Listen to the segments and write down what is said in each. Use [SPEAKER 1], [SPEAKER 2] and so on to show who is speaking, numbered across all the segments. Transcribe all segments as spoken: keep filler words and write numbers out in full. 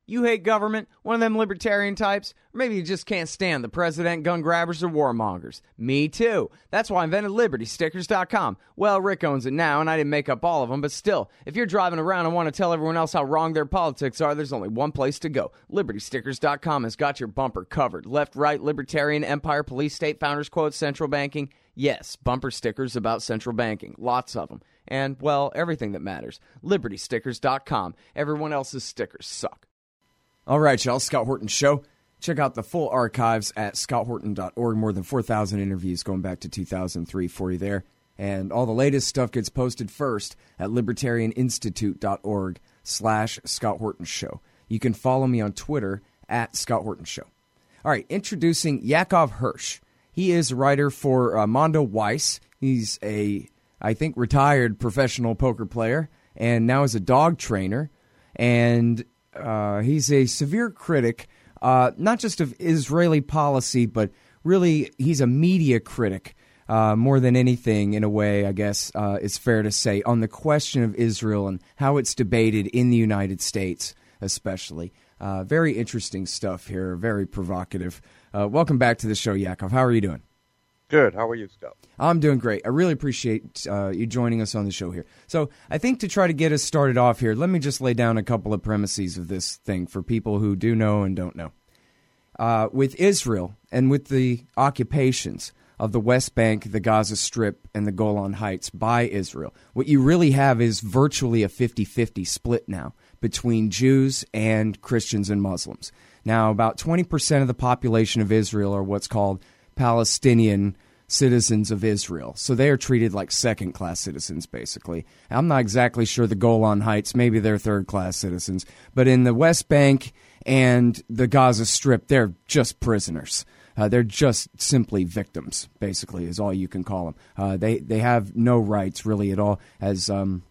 [SPEAKER 1] You hate government, one of them libertarian types, or maybe you just can't stand the president, gun grabbers, or warmongers. Me too. That's why I invented Liberty Stickers dot com. Well, Rick owns it now, and I didn't make up all of them, but still, if you're driving around and want to tell everyone else how wrong their politics are, there's only one place to go. Liberty Stickers dot com has got your bumper covered. Left, right, libertarian, empire, police, state, founders quote, central banking. Yes, bumper stickers about central banking. Lots of them. And, well, everything that matters. Liberty Stickers dot com. Everyone else's stickers suck. All right, y'all, Scott Horton Show. Check out the full archives at scott horton dot org. More than four thousand interviews going back to two thousand three for you there. And all the latest stuff gets posted first at libertarian institute dot org slash Scott Horton Show. You can follow me on Twitter at Scott Horton Show. All right, introducing Yakov Hirsch. He is a writer for uh, Mondo Weiss. He's a, I think, retired professional poker player and now is a dog trainer. And Uh, he's a severe critic, uh, not just of Israeli policy, but really he's a media critic uh, more than anything, in a way, I guess uh, it's fair to say, on the question of Israel and how it's debated in the United States, especially. Uh, very interesting stuff here, very provocative. Uh, welcome back to the show, Yakov. How are you doing?
[SPEAKER 2] Good. How are you, Scott?
[SPEAKER 1] I'm doing great. I really appreciate uh, you joining us on the show here. So I think to try to get us started off here, let me just lay down a couple of premises of this thing for people who do know and don't know. Uh, with Israel and with the occupations of the West Bank, the Gaza Strip, and the Golan Heights by Israel, what you really have is virtually a fifty-fifty split now between Jews and Christians and Muslims. Now, about twenty percent of the population of Israel are what's called Palestinian citizens of Israel. So they are treated like second-class citizens, basically. I'm not exactly sure the Golan Heights, maybe they're third-class citizens. But in the West Bank and the Gaza Strip, they're just prisoners. Uh, they're just simply victims, basically, is all you can call them. Uh, they, they have no rights, really, at all. As um,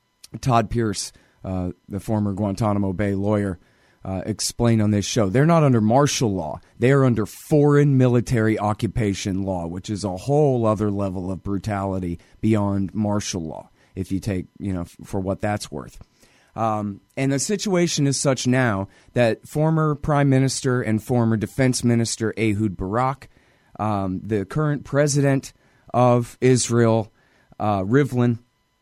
[SPEAKER 1] Todd Pierce, uh, the former Guantanamo Bay lawyer, Uh, explain on this show. They're not under martial law. They are under foreign military occupation law, which is a whole other level of brutality beyond martial law, if you take, you know, f- for what that's worth. Um, and the situation is such now that former Prime Minister and former Defense Minister Ehud Barak, um, the current president of Israel, uh, Rivlin,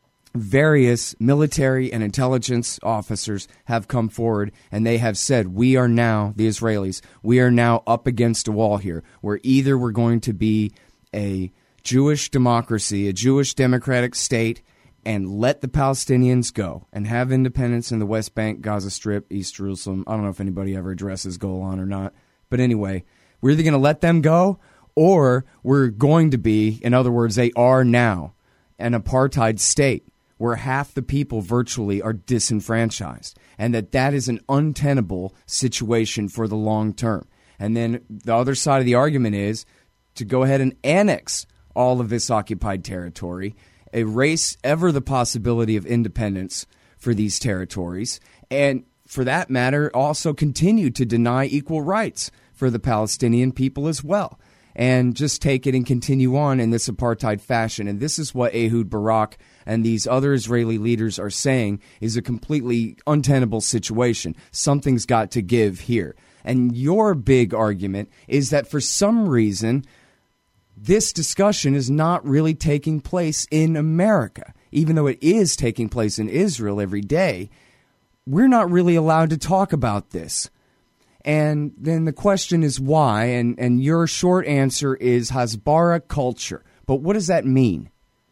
[SPEAKER 1] various military and intelligence officers have come forward and they have said, we are now, the Israelis, we are now up against a wall here where either we're going to be a Jewish democracy, a Jewish democratic state, and let the Palestinians go and have independence in the West Bank, Gaza Strip, East Jerusalem. I don't know if anybody ever addresses Golan or not. But anyway, we're either going to let them go or we're going to be, in other words, they are now an apartheid state, where half the people virtually are disenfranchised, and that that is an untenable situation for the long term. And then the other side of the argument is to go ahead and annex all of this occupied territory, erase ever the possibility of independence for these territories, and for that matter, also continue to deny equal rights for the Palestinian people as well, and just take it and continue on in this apartheid fashion. And this is what Ehud Barak and these other Israeli leaders are saying is a completely untenable situation. Something's got to give here. And your big argument is that for some reason, this discussion is not really taking place in America. Even though it is taking place in Israel every day, we're not really allowed to talk about this. And then the question is why, and, and your short answer is Hasbara culture. But what does that mean?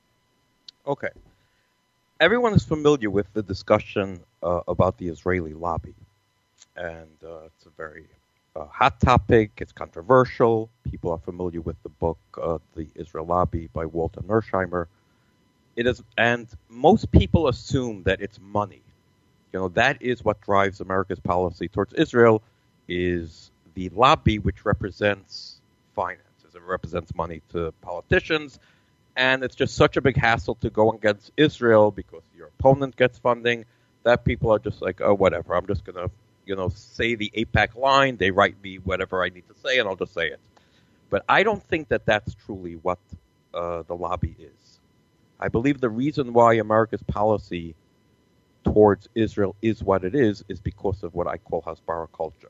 [SPEAKER 2] Okay. Everyone is familiar with the discussion uh, about the Israeli lobby. And uh, it's a very uh, hot topic. It's controversial. People are familiar with the book, uh, The Israel Lobby by Walter Nersheimer. It is, and most people assume that it's money. You know, that is what drives America's policy towards Israel, is the lobby, which represents finances. It represents money to politicians, and it's just such a big hassle to go against Israel because your opponent gets funding that people are just like, oh, whatever, I'm just going to, you know, say the AIPAC line, they write me whatever I need to say, and I'll just say it. But I don't think that that's truly what uh, the lobby is. I believe the reason why America's policy towards Israel is what it is, is because of what I call Hasbara culture.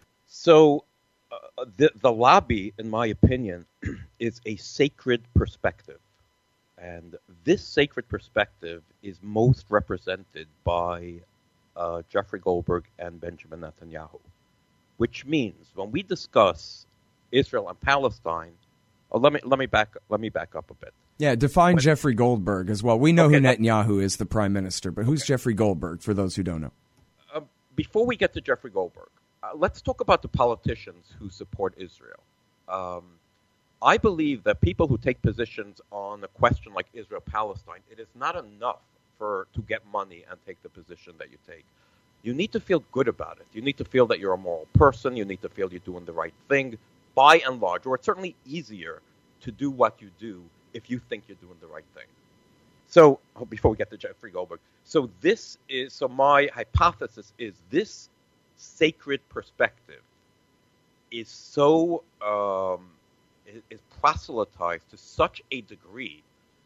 [SPEAKER 2] So uh, the, the lobby, in my opinion, is a sacred perspective. And this sacred perspective is most represented by uh, Jeffrey Goldberg and Benjamin Netanyahu, which means when we discuss Israel and Palestine, oh, let me let me back let me back up a bit.
[SPEAKER 1] Yeah, define when, Jeffrey Goldberg as well. We know
[SPEAKER 2] okay,
[SPEAKER 1] who Netanyahu is, the prime minister, but who's okay. Jeffrey Goldberg for those who don't know?
[SPEAKER 2] Uh, before we get to Jeffrey Goldberg, uh, let's talk about the politicians who support Israel. Um, I believe that people who take positions on a question like Israel-Palestine, it is not enough for to get money and take the position that you take. You need to feel good about it. You need to feel that you're a moral person. You need to feel you're doing the right thing, by and large. Or it's certainly easier to do what you do if you think you're doing the right thing. So, oh, before we get to Jeffrey Goldberg, so this is, so my hypothesis is this sacred perspective is so, um, is, is proselytized to such a degree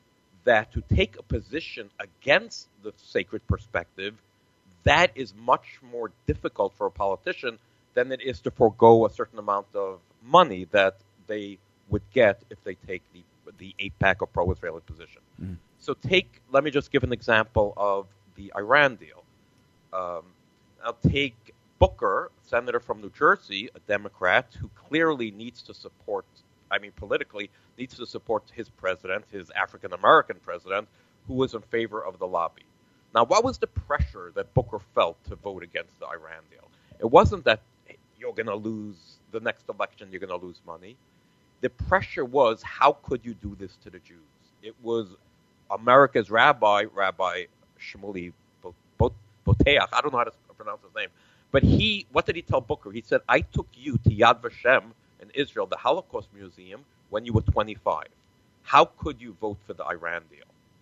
[SPEAKER 2] that to take a position against the sacred perspective, that is much more difficult for a politician than it is to forego a certain amount of money that they would get if they take the the eight-pack or pro-Israeli position. Mm. So take, let me just give an example of the Iran deal. Um, I'll take Booker, senator from New Jersey, a Democrat who clearly needs to support, I mean politically, needs to support his president, his African-American president, who was in favor of the lobby. Now, what was the pressure that Booker felt to vote against the Iran deal? It wasn't that hey, you're going to lose the next election, you're going to lose money. The pressure was, how could you do this to the Jews? It was America's rabbi, Rabbi Shmuley Boteach, I don't know how to pronounce his name, but he, what did he tell Booker? He said, I took you to Yad Vashem in Israel, the Holocaust Museum, when you were twenty-five. How could you vote for the Iran deal?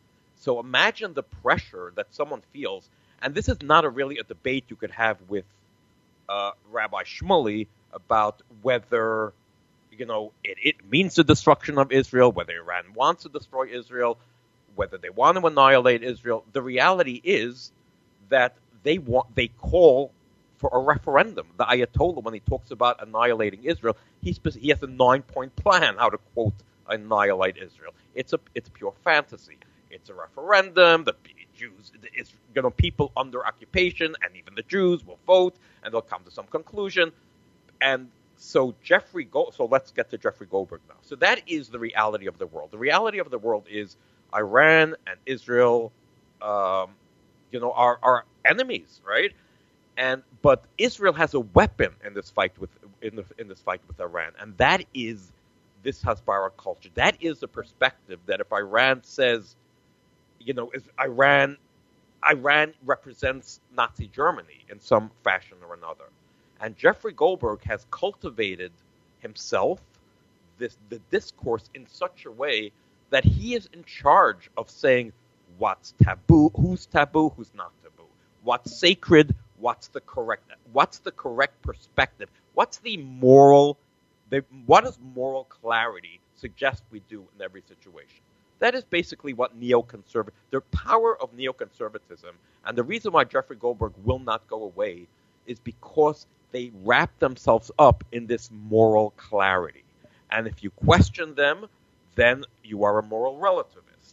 [SPEAKER 2] So imagine the pressure that someone feels, and this is not a really a debate you could have with uh, Rabbi Shmuley about whether, you know, it, it means the destruction of Israel, whether Iran wants to destroy Israel, whether they want to annihilate Israel. The reality is that they want, they call for a referendum. The Ayatollah, when he talks about annihilating Israel, he, spec- he has a nine-point plan how to, quote, annihilate Israel. It's a it's pure fantasy. It's a referendum. The Jews, it's, you know, people under occupation, and even the Jews will vote, and they'll come to some conclusion. And so Jeffrey, Go- so let's get to Jeffrey Goldberg now. So that is the reality of the world. The reality of the world is Iran and Israel, um, you know, are, are enemies, right? And but Israel has a weapon in this fight with in, the, in this fight with Iran, and that is this Hasbara culture. That is the perspective that if Iran says, you know, is Iran, Iran represents Nazi Germany in some fashion or another. And Jeffrey Goldberg has cultivated himself, this the discourse in such a way that he is in charge of saying what's taboo, who's taboo, who's not taboo, what's sacred, what's the correct, what's the correct perspective, what's the moral, the, what does moral clarity suggest we do in every situation? That is basically what neoconservative, the power of neoconservatism, and the reason why Jeffrey Goldberg will not go away is because they wrap themselves up in this moral clarity. And if you question them, then you are a moral relativist.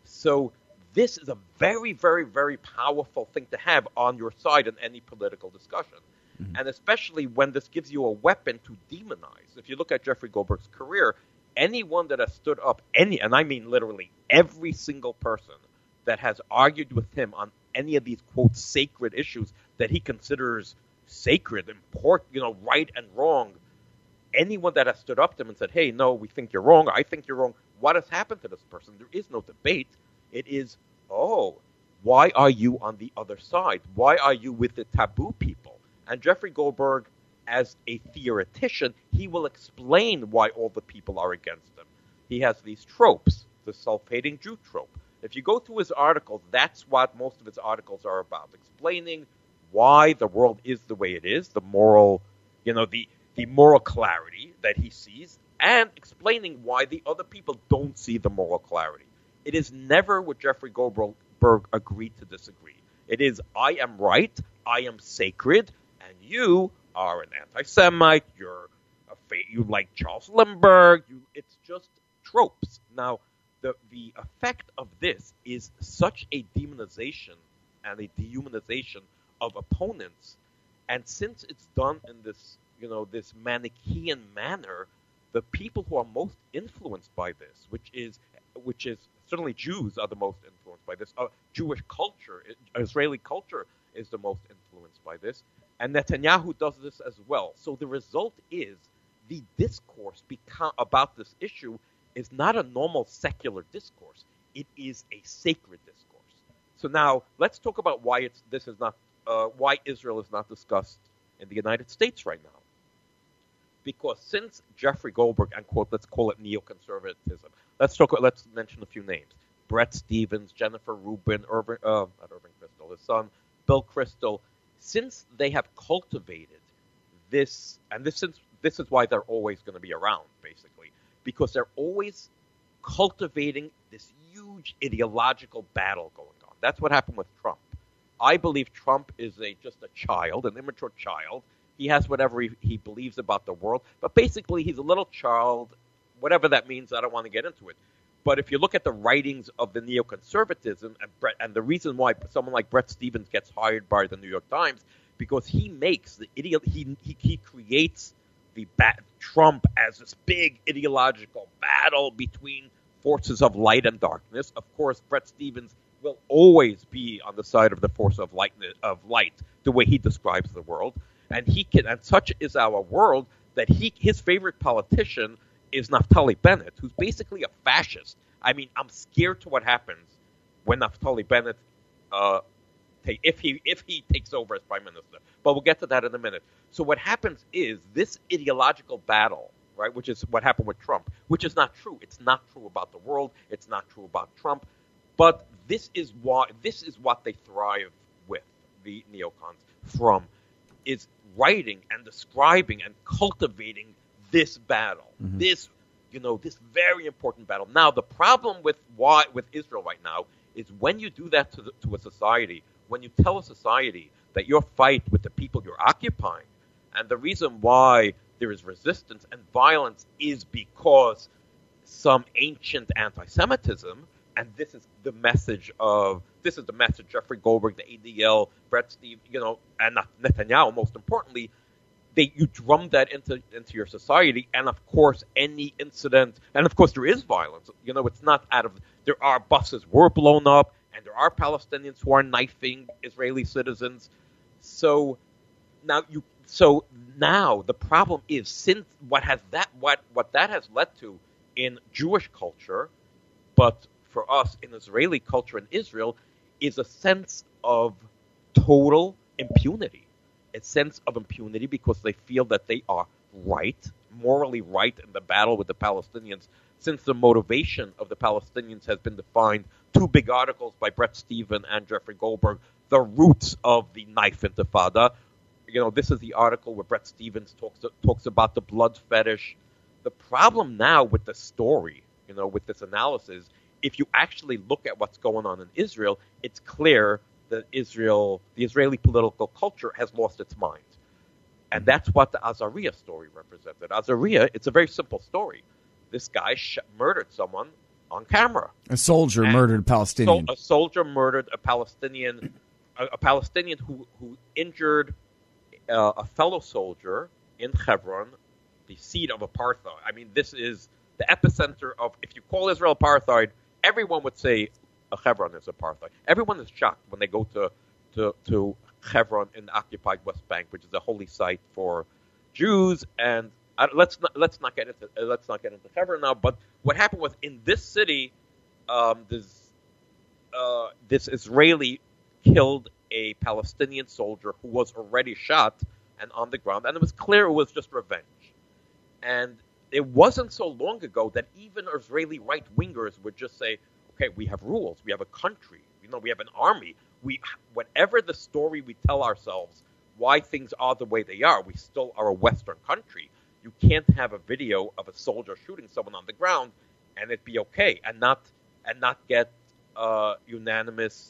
[SPEAKER 2] So this is a very, very, very powerful thing to have on your side in any political discussion. Mm-hmm. And especially when this gives you a weapon to demonize. If you look at Jeffrey Goldberg's career, anyone that has stood up, any, and I mean literally every single person that has argued with him on any of these, quote, sacred issues that he considers sacred, important, you know, right and wrong, anyone that has stood up to him and said, hey, no, we think you're wrong, I think you're wrong, what has happened to this person? There is no debate. It is, oh, why are you on the other side? Why are you with the taboo people? And Jeffrey Goldberg, as a theoretician, he will explain why all the people are against him. He has these tropes, the self-hating Jew trope. If you go through his articles, that's what most of his articles are about, explaining why the world is the way it is, the moral, you know, the, the moral clarity that he sees, and explaining why the other people don't see the moral clarity. It is never would Jeffrey Goldberg agree to disagree. It is, I am right, I am sacred, and you are an anti-Semite, you're a fa- you like Charles Lindbergh, you, it's just tropes. Now, the, the effect of this is such a demonization and a dehumanization of opponents, and since it's done in this, you know, this Manichaean manner, the people who are most influenced by this, which is, which is certainly Jews are the most influenced by this. Uh, Jewish culture, Israeli culture is the most influenced by this, and Netanyahu does this as well. So the result is the discourse beca- about this issue is not a normal secular discourse. It is a sacred discourse. So now let's talk about why it's this is not uh, why Israel is not discussed in the United States right now. Because since Jeffrey Goldberg and quote, let's call it neoconservatism. Let's talk. Let's mention a few names: Bret Stephens, Jennifer Rubin, Irving, uh, not Irving Kristol, his son, Bill Kristol. Since they have cultivated this, and this since this is why they're always going to be around, basically, because they're always cultivating this huge ideological battle going on. That's what happened with Trump. I believe Trump is a just a child, an immature child. He has whatever he, he believes about the world, but basically he's a little child, whatever that means. I don't want to get into it. But if you look at the writings of the neoconservatism, and Brett, and the reason why someone like Bret Stephens gets hired by the New York Times, because he makes the idiot, he, he he creates the bat, Trump as this big ideological battle between forces of light and darkness. Of course, Bret Stephens will always be on the side of the force of light, of light, the way he describes the world. And he can, and such is our world that he, his favorite politician is Naftali Bennett, who's basically a fascist. I mean, I'm scared to what happens when Naftali Bennett, uh, take, if he if he takes over as prime minister. But we'll get to that in a minute. So what happens is this ideological battle, right, which is what happened with Trump, which is not true. It's not true about the world. It's not true about Trump. But this is why this is what they thrive with, the neocons, from is writing and describing and cultivating this battle, mm-hmm. this, you know, this very important battle. Now, the problem with why with Israel right now is when you do that to, the, to a society, when you tell a society that your fight with the people you're occupying, and the reason why there is resistance and violence is because some ancient anti-Semitism, and this is the message of this is the message Jeffrey Goldberg, the A D L, Bret Stephens, you know, and Netanyahu. Most importantly, they you drum that into into your society, and of course, any incident, and of course, there is violence. You know, it's not out of there are buses were blown up, and there are Palestinians who are knifing Israeli citizens. So now you so now the problem is since what has that what what that has led to in Jewish culture, but for us in Israeli culture in Israel, is a sense of total impunity. A sense of impunity because they feel that they are right, morally right in the battle with the Palestinians, since the motivation of the Palestinians has been defined. Two big articles by Bret Stephens and Jeffrey Goldberg, The Roots of the Knife Intifada. You know, this is the article where Bret Stephens talks talks about the blood fetish. The problem now with the story, you know, with this analysis, if you actually look at what's going on in Israel, it's clear that Israel, the Israeli political culture has lost its mind. And that's what the Azariah story represented. Azariah, it's a very simple story. This guy sh- murdered someone on camera.
[SPEAKER 1] A soldier murdered a Palestinian.
[SPEAKER 2] So a soldier murdered a Palestinian, a, a Palestinian who, who injured uh, a fellow soldier in Hebron, the seat of apartheid. I mean, this is the epicenter of, if you call Israel apartheid, everyone would say Hebron is apartheid. Everyone is shocked when they go to, to, to Hebron in the occupied West Bank, which is a holy site for Jews. And uh, let's not let's not get into uh, let's not get into Hebron now. But what happened was in this city, um, this uh, this Israeli killed a Palestinian soldier who was already shot and on the ground, and it was clear it was just revenge. And it wasn't so long ago that even Israeli right wingers would just say, okay, we have rules, we have a country, you know, we have an army. We, whatever the story we tell ourselves, why things are the way they are, we still are a Western country. You can't have a video of a soldier shooting someone on the ground and it be okay, and not and not get uh, unanimous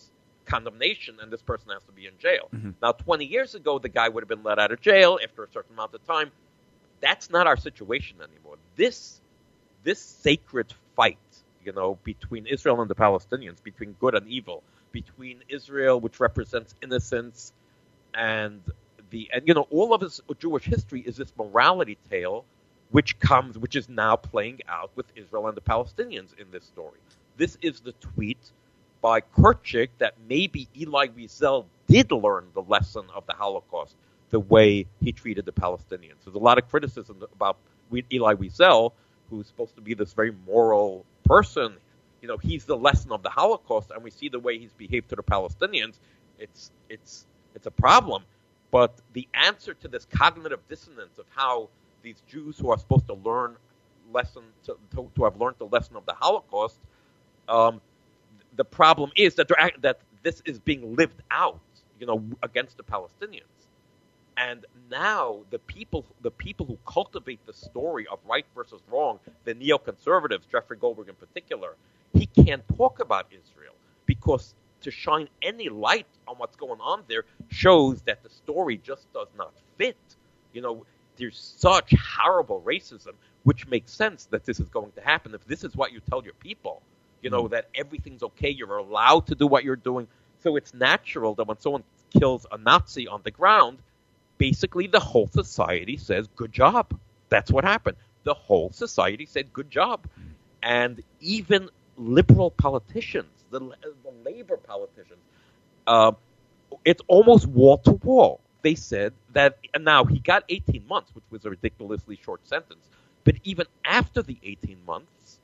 [SPEAKER 2] condemnation, and this person has to be in jail.
[SPEAKER 1] Mm-hmm.
[SPEAKER 2] Now, twenty years ago, the guy would have been let out of jail after a certain amount of time. That's not our situation anymore. This this sacred fight, you know, between Israel and the Palestinians, between good and evil, between Israel, which represents innocence, and the and you know, all of his Jewish history is this morality tale, which comes, which is now playing out with Israel and the Palestinians in this story. This is the tweet by Kurchik that maybe Elie Wiesel did learn the lesson of the Holocaust the way he treated the Palestinians. There's a lot of criticism about Elie Wiesel, who's supposed to be this very moral person. You know, he's the lesson of the Holocaust, and we see the way he's behaved to the Palestinians. It's it's it's a problem. But the answer to this cognitive dissonance of how these Jews who are supposed to learn lesson to, to, to have learned the lesson of the Holocaust, um, the problem is that they're, that this is being lived out, you know, against the Palestinians. And now the people, the people who cultivate the story of right versus wrong, the neoconservatives, Jeffrey Goldberg in particular, he can't talk about Israel because to shine any light on what's going on there shows that the story just does not fit. You know, there's such horrible racism, which makes sense that this is going to happen. If this is what you tell your people, you know, that everything's okay, you're allowed to do what you're doing. So it's natural that when someone kills a Nazi on the ground, basically the whole society says, good job. That's what happened. The whole society said, good job. And even liberal politicians, the, the labor politicians, uh, it's almost wall to wall. They said that, and now he got eighteen months, which was a ridiculously short sentence. But even after the eighteen months,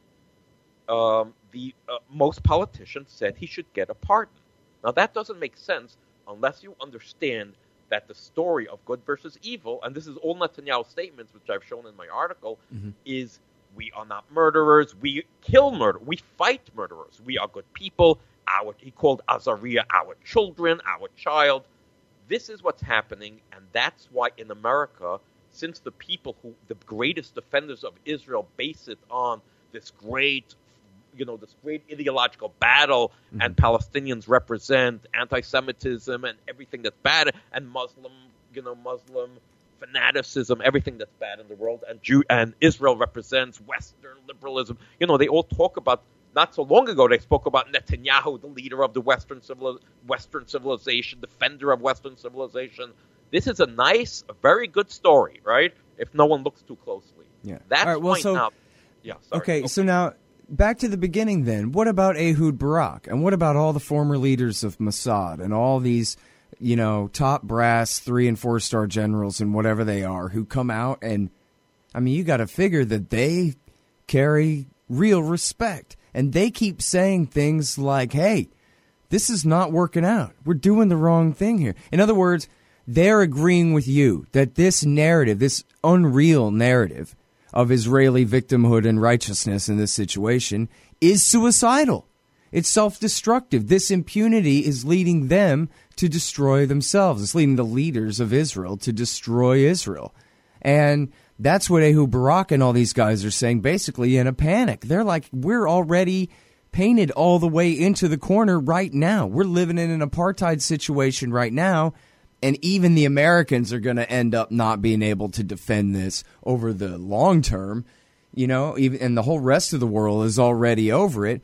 [SPEAKER 2] um, the uh, most politicians said he should get a pardon. Now that doesn't make sense unless you understand that the story of good versus evil, and this is all Netanyahu's statements, which I've shown in my article, mm-hmm. is we are not murderers, we kill murder, we fight murderers, we are good people. Our, he called Azariah our children, our child. This is what's happening, and that's why in America, since the people who, the greatest defenders of Israel, base it on this great, you know, this great ideological battle, mm-hmm. and Palestinians represent anti-Semitism and everything that's bad, and Muslim, you know, Muslim fanaticism, everything that's bad in the world, and Jew and Israel represents Western liberalism. You know, they all talk about. Not so long ago, they spoke about Netanyahu, the leader of the Western civil, Western civilization, defender of Western civilization. This is a nice, a very good story, right? If no one looks too closely.
[SPEAKER 1] Yeah.
[SPEAKER 2] That's
[SPEAKER 1] all right, well, so,
[SPEAKER 2] now. Yeah. Sorry.
[SPEAKER 1] Okay,
[SPEAKER 2] okay,
[SPEAKER 1] so now back to the beginning. Then, what about Ehud Barak, and what about all the former leaders of Mossad and all these, you know, top brass three and four star generals and whatever they are who come out and, I mean, you got to figure that they carry real respect. And they keep saying things like, hey, this is not working out. We're doing the wrong thing here. In other words, they're agreeing with you that this narrative, this unreal narrative of Israeli victimhood and righteousness in this situation is suicidal. It's self-destructive. This impunity is leading them to destroy themselves. It's leading the leaders of Israel to destroy Israel. And that's what Ehud Barak and all these guys are saying, basically in a panic. They're like, we're already painted all the way into the corner right now. We're living in an apartheid situation right now, and even the Americans are going to end up not being able to defend this over the long term, you know, even, and the whole rest of the world is already over it.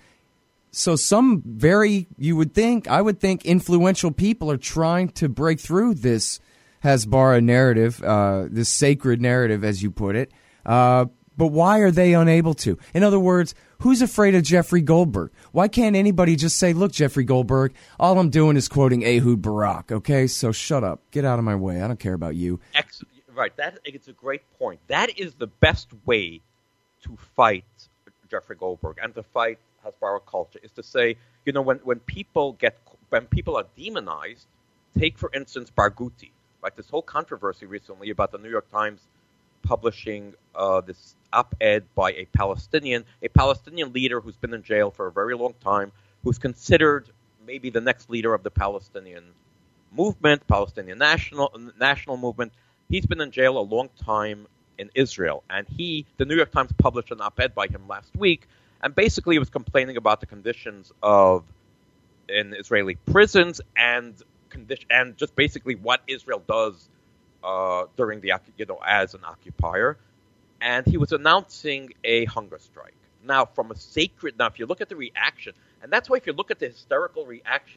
[SPEAKER 1] So some very, you would think, I would think influential people are trying to break through this Hasbara narrative, uh, this sacred narrative, as you put it. Uh, but why are they unable to? In other words, who's afraid of Jeffrey Goldberg? Why can't anybody just say, look, Jeffrey Goldberg, all I'm doing is quoting Ehud Barak, okay? So shut up. Get out of my way. I don't care about you.
[SPEAKER 2] Excellent. Right. That, it's a great point. That is the best way to fight Jeffrey Goldberg and to fight Hasbara culture, is to say, you know, when, when people get, when people are demonized, take, for instance, Barghouti. Like this whole controversy recently about the New York Times publishing uh, this op-ed by a Palestinian, a Palestinian leader who's been in jail for a very long time, who's considered maybe the next leader of the Palestinian movement, Palestinian national national movement. He's been in jail a long time in Israel, and he, the New York Times published an op-ed by him last week, and basically he was complaining about the conditions of in Israeli prisons and condition, and just basically what Israel does uh, during the you know as an occupier, and he was announcing a hunger strike. Now, from a sacred now, if you look at the reaction, and that's why if you look at the hysterical reaction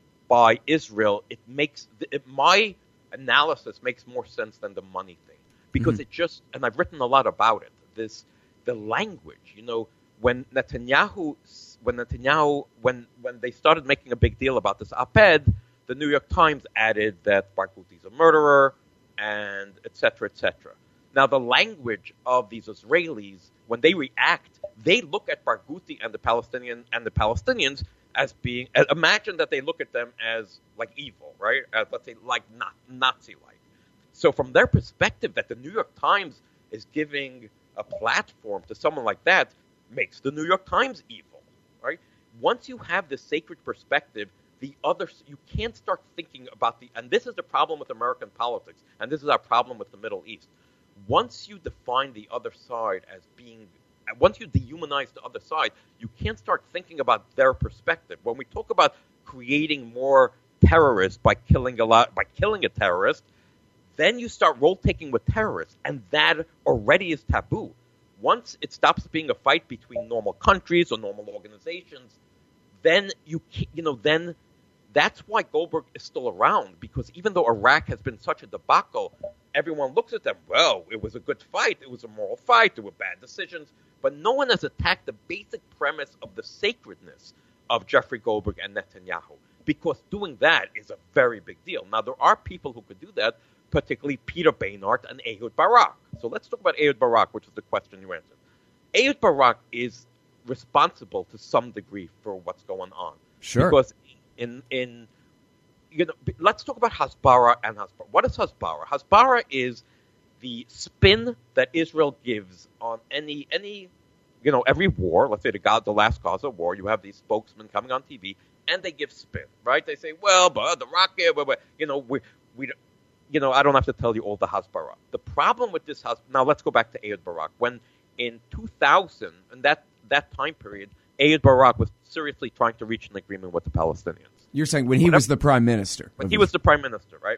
[SPEAKER 2] by Israel, it makes it, my analysis makes more sense than the money thing, because mm-hmm. it just, and I've written a lot about it. This the language, you know, when Netanyahu, when Netanyahu, when when they started making a big deal about this op-ed, the New York Times added that Barghouti a murderer, and et cetera, et cetera. Now, the language of these Israelis, when they react, they look at Barghouti and the Palestinian and the Palestinians as being. Imagine that they look at them as like evil, right? As, let's say, like not Nazi-like. So, from their perspective, that the New York Times is giving a platform to someone like that makes the New York Times evil, right? Once you have this sacred perspective, the other you can't start thinking about the. And this is the problem with American politics, and this is our problem with the Middle East. Once you define the other side as being, once you dehumanize the other side, you can't start thinking about their perspective. When we talk about creating more terrorists by killing a lot, by killing a terrorist, then you start role-taking with terrorists, and that already is taboo. Once it stops being a fight between normal countries or normal organizations, then you you know then that's why Goldberg is still around, because even though Iraq has been such a debacle, everyone looks at them, well, it was a good fight, it was a moral fight, there were bad decisions, but no one has attacked the basic premise of the sacredness of Jeffrey Goldberg and Netanyahu, because doing that is a very big deal. Now, there are people who could do that, particularly Peter Beinart and Ehud Barak. So let's talk about Ehud Barak, which is the question you answered. Ehud Barak is responsible to some degree for what's going on.
[SPEAKER 1] Sure.
[SPEAKER 2] Because in in you know, let's talk about Hasbara and Hasbara. What is Hasbara? Hasbara is the spin that Israel gives on any any you know every war. Let's say the God, the last Gaza war. You have these spokesmen coming on T V and they give spin, right? They say, well, but the rocket, but, but, you know, we we. You know, I don't have to tell you all the Hasbara. The problem with this house, now let's go back to Ehud Barak. When in two thousand, in that, that time period, Ehud Barak was seriously trying to reach an agreement with the Palestinians.
[SPEAKER 1] You're saying when he whatever, was the prime minister.
[SPEAKER 2] When he was the prime minister, right?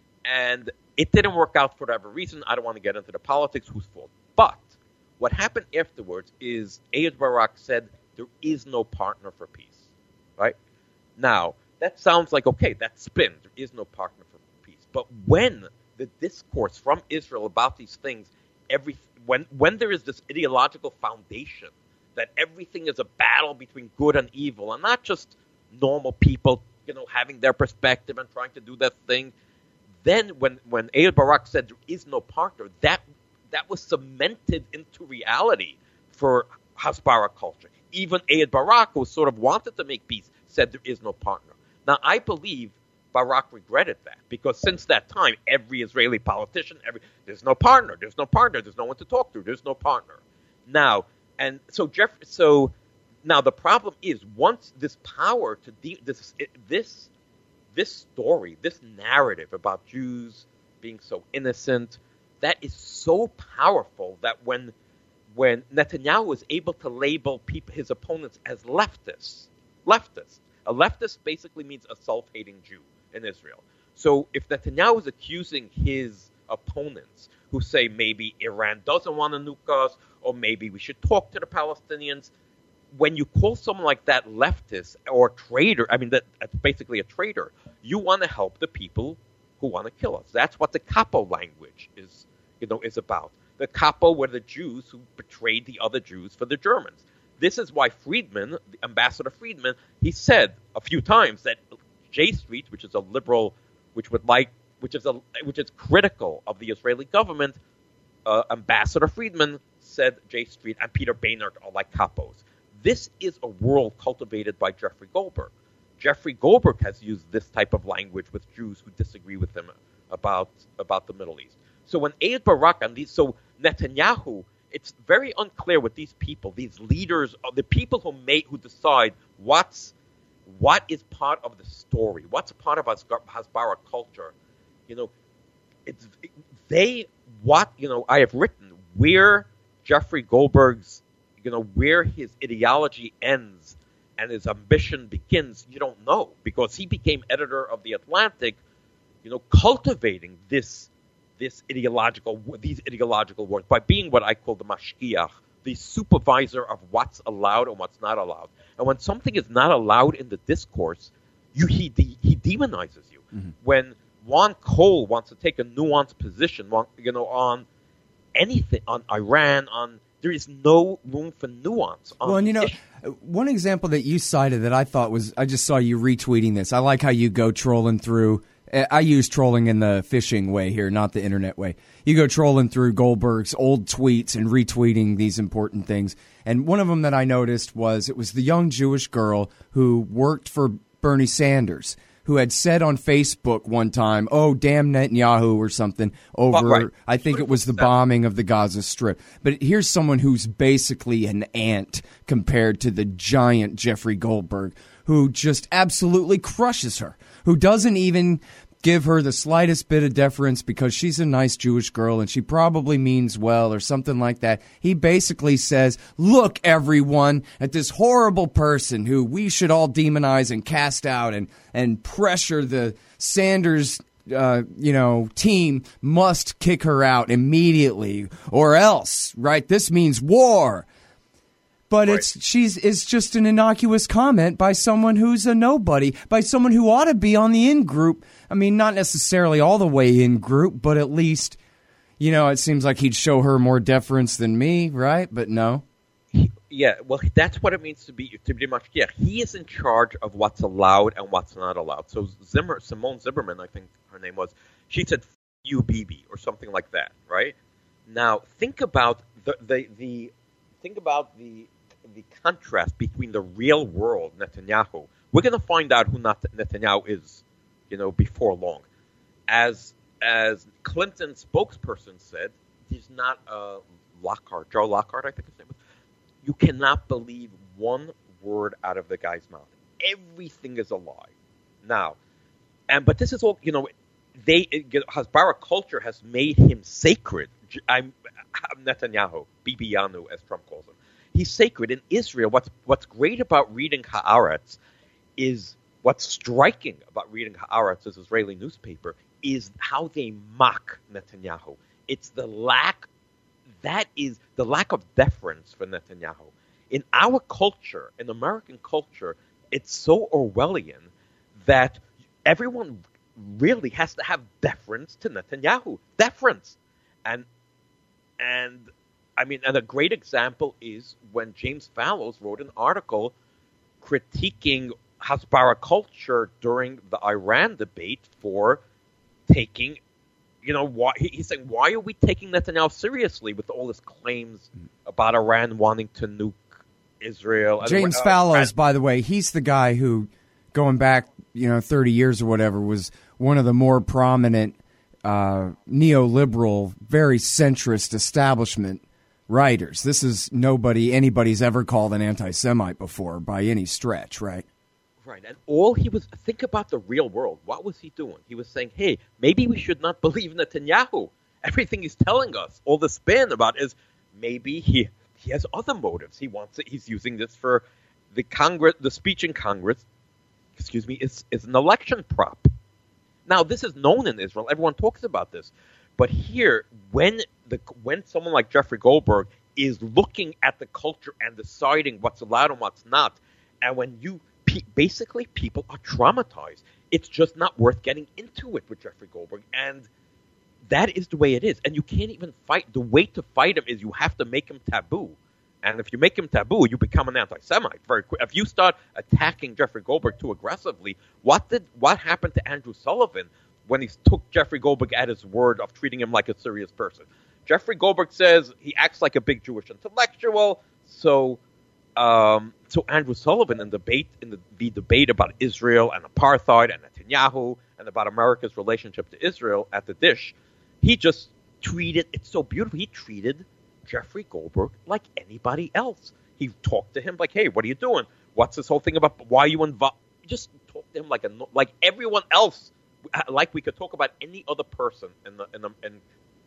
[SPEAKER 2] And it didn't work out for whatever reason. I don't want to get into the politics, whose fault. But what happened afterwards is Ehud Barak said there is no partner for peace, right? Now, that sounds like, okay, that's spin. There is no partner for peace. But when the discourse from Israel about these things, every when when there is this ideological foundation that everything is a battle between good and evil, and not just normal people, you know, having their perspective and trying to do that thing, then when when Ehud Barak said there is no partner, that that was cemented into reality for Hasbara culture. Even Ehud Barak, who sort of wanted to make peace, said there is no partner. Now, I believe Barak regretted that, because since that time, every Israeli politician, every there's no partner, there's no partner, there's no one to talk to, there's no partner. Now, and so Jeff, so now the problem is, once this power to de- this this this story, this narrative about Jews being so innocent, that is so powerful that when when Netanyahu was able to label people, his opponents, as leftists, leftists, a leftist basically means a self-hating Jew in Israel. So if Netanyahu is accusing his opponents, who say maybe Iran doesn't want to nuke us, or maybe we should talk to the Palestinians, when you call someone like that leftist or traitor, I mean, that, that's basically a traitor, you want to help the people who want to kill us. That's what the capo language is, you know, is about. The capo were the Jews who betrayed the other Jews for the Germans. This is why Friedman, Ambassador Friedman, he said a few times that J Street, which is a liberal, which would like, which is a, which is critical of the Israeli government, uh, Ambassador Friedman said J Street and Peter Beinart are like capos. This is a world cultivated by Jeffrey Goldberg. Jeffrey Goldberg has used this type of language with Jews who disagree with him about about the Middle East. So when Ehud Barak and these, so Netanyahu, it's very unclear with these people, these leaders, the people who make, who decide what's, what is part of the story, what's part of Hasbara culture. You know, it's they what you know. I have written where Jeffrey Goldberg's, you know, where his ideology ends and his ambition begins, you don't know, because he became editor of the Atlantic, you know, cultivating this this ideological these ideological wars by being what I call the mashgiach, the supervisor of what's allowed and what's not allowed. And when something is not allowed in the discourse, you he de- he demonizes you. Mm-hmm. When Juan Cole wants to take a nuanced position, you know, on anything, on Iran, on there is no room for nuance.
[SPEAKER 1] Well, and you know, ish- one example that you cited that I thought was, I just saw you retweeting this. I like how you go trolling through. I use trolling in the phishing way here, not the internet way. You go trolling through Goldberg's old tweets and retweeting these important things. And one of them that I noticed was it was the young Jewish girl who worked for Bernie Sanders, who had said on Facebook one time, oh, damn Netanyahu or something over, right. I think it was the bombing of the Gaza Strip. But here's someone who's basically an ant compared to the giant Jeffrey Goldberg, who just absolutely crushes her, who doesn't even give her the slightest bit of deference because she's a nice Jewish girl and she probably means well or something like that. He basically says, look, everyone, at this horrible person who we should all demonize and cast out and, and pressure the Sanders uh, you know, team must kick her out immediately or else, right? This means war. But right. it's she's it's just an innocuous comment by someone who's a nobody, by someone who ought to be on the in group. I mean, not necessarily all the way in group, but at least, you know, it seems like he'd show her more deference than me, right? But no.
[SPEAKER 2] He, yeah, well, that's what it means to be to be much. Yeah, he is in charge of what's allowed and what's not allowed. So Zimmer, Simone Zimmerman, I think her name was, she said "you, Bibi" or something like that, right? Now think about the the, the think about the. the contrast between the real world, Netanyahu. We're going to find out who Netanyahu is, you know, before long. As as Clinton's spokesperson said, he's not uh, Lockhart, Joe Lockhart, I think his name was. You cannot believe one word out of the guy's mouth. Everything is a lie. Now, and but this is all, you know, they Hasbara culture has made him sacred. I'm, I'm Netanyahu, Bibianu, as Trump calls him. He's sacred. In Israel, what's what's great about reading Haaretz is, what's striking about reading Haaretz, this Israeli newspaper, is how they mock Netanyahu. It's the lack, that is the lack of deference for Netanyahu. In our culture, in American culture, it's so Orwellian that everyone really has to have deference to Netanyahu. Deference. And and I mean, and a great example is when James Fallows wrote an article critiquing Hasbara culture during the Iran debate for taking, you know, why, he's saying, why are we taking Netanyahu seriously with all his claims about Iran wanting to nuke Israel?
[SPEAKER 1] James uh, Fallows, and, by the way, he's the guy who, going back, you know, thirty years or whatever, was one of the more prominent uh, neoliberal, very centrist establishment writers. This is nobody anybody's ever called an anti-Semite before by any stretch, right?
[SPEAKER 2] Right, and all he was, think about the real world. What was he doing? He was saying, hey, maybe we should not believe Netanyahu. Everything he's telling us, all the spin about is maybe he he has other motives. He wants it. He's using this for the Congress, the speech in Congress, excuse me, is is an election prop. Now, this is known in Israel. Everyone talks about this. But here, when the when someone like Jeffrey Goldberg is looking at the culture and deciding what's allowed and what's not, and when you basically people are traumatized, it's just not worth getting into it with Jeffrey Goldberg, and that is the way it is. And you can't even fight. The way to fight him is you have to make him taboo, and if you make him taboo, you become an anti-Semite very quick. If you start attacking Jeffrey Goldberg too aggressively, what did what happened to Andrew Sullivan when he took Jeffrey Goldberg at his word of treating him like a serious person? Jeffrey Goldberg says he acts like a big Jewish intellectual. So, um, so Andrew Sullivan in debate in the, the debate about Israel and apartheid and Netanyahu and about America's relationship to Israel at the dish, he just treated it's so beautiful. He treated Jeffrey Goldberg like anybody else. He talked to him like, "Hey, what are you doing? What's this whole thing about? Why are you involved?" Just talk to him like a like everyone else. Like we could talk about any other person in the, in, the, in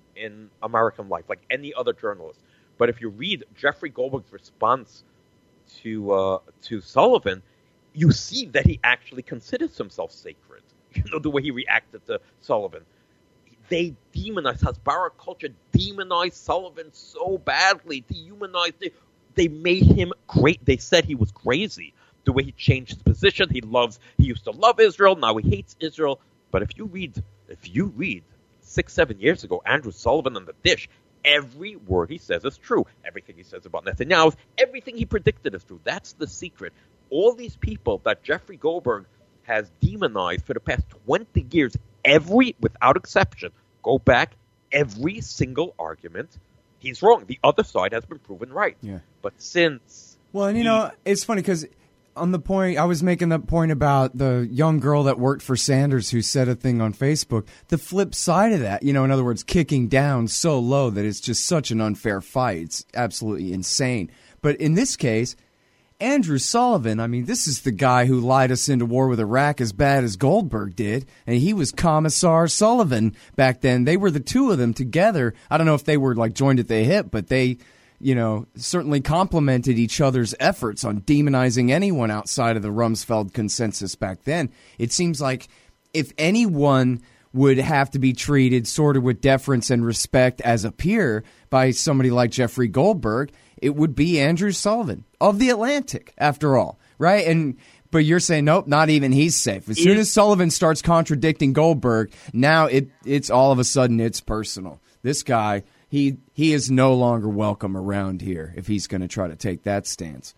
[SPEAKER 2] in American life, like any other journalist. But if you read Jeffrey Goldberg's response to uh, to Sullivan, you see that he actually considers himself sacred. You know, the way he reacted to Sullivan. They demonized, Hasbara culture demonized Sullivan so badly, dehumanized it. They made him great. They said he was crazy. The way he changed his position, he loves, he used to love Israel, now he hates Israel. But if you read, if you read six, seven years ago, Andrew Sullivan on the dish, every word he says is true. Everything he says about Netanyahu, everything he predicted is true. That's the secret. All these people that Jeffrey Goldberg has demonized for the past twenty years, every, without exception, go back, every single argument, he's wrong. The other side has been proven right.
[SPEAKER 1] Yeah.
[SPEAKER 2] But since...
[SPEAKER 1] Well, and you
[SPEAKER 2] he,
[SPEAKER 1] know, it's funny because on the point, I was making the point about the young girl that worked for Sanders who said a thing on Facebook. The flip side of that, you know, in other words, kicking down so low that it's just such an unfair fight. It's absolutely insane. But in this case... Andrew Sullivan, I mean, this is the guy who lied us into war with Iraq as bad as Goldberg did, and he was Commissar Sullivan back then. They were the two of them together. I don't know if they were, like, joined at the hip, but they, you know, certainly complemented each other's efforts on demonizing anyone outside of the Rumsfeld consensus back then. It seems like if anyone would have to be treated sort of with deference and respect as a peer by somebody like Jeffrey Goldberg, it would be Andrew Sullivan of The Atlantic, after all, right? And but you're saying, nope, not even he's safe. As soon as Sullivan starts contradicting Goldberg, now it it's all of a sudden it's personal. This guy, he he is no longer welcome around here if he's going to try to take that stance.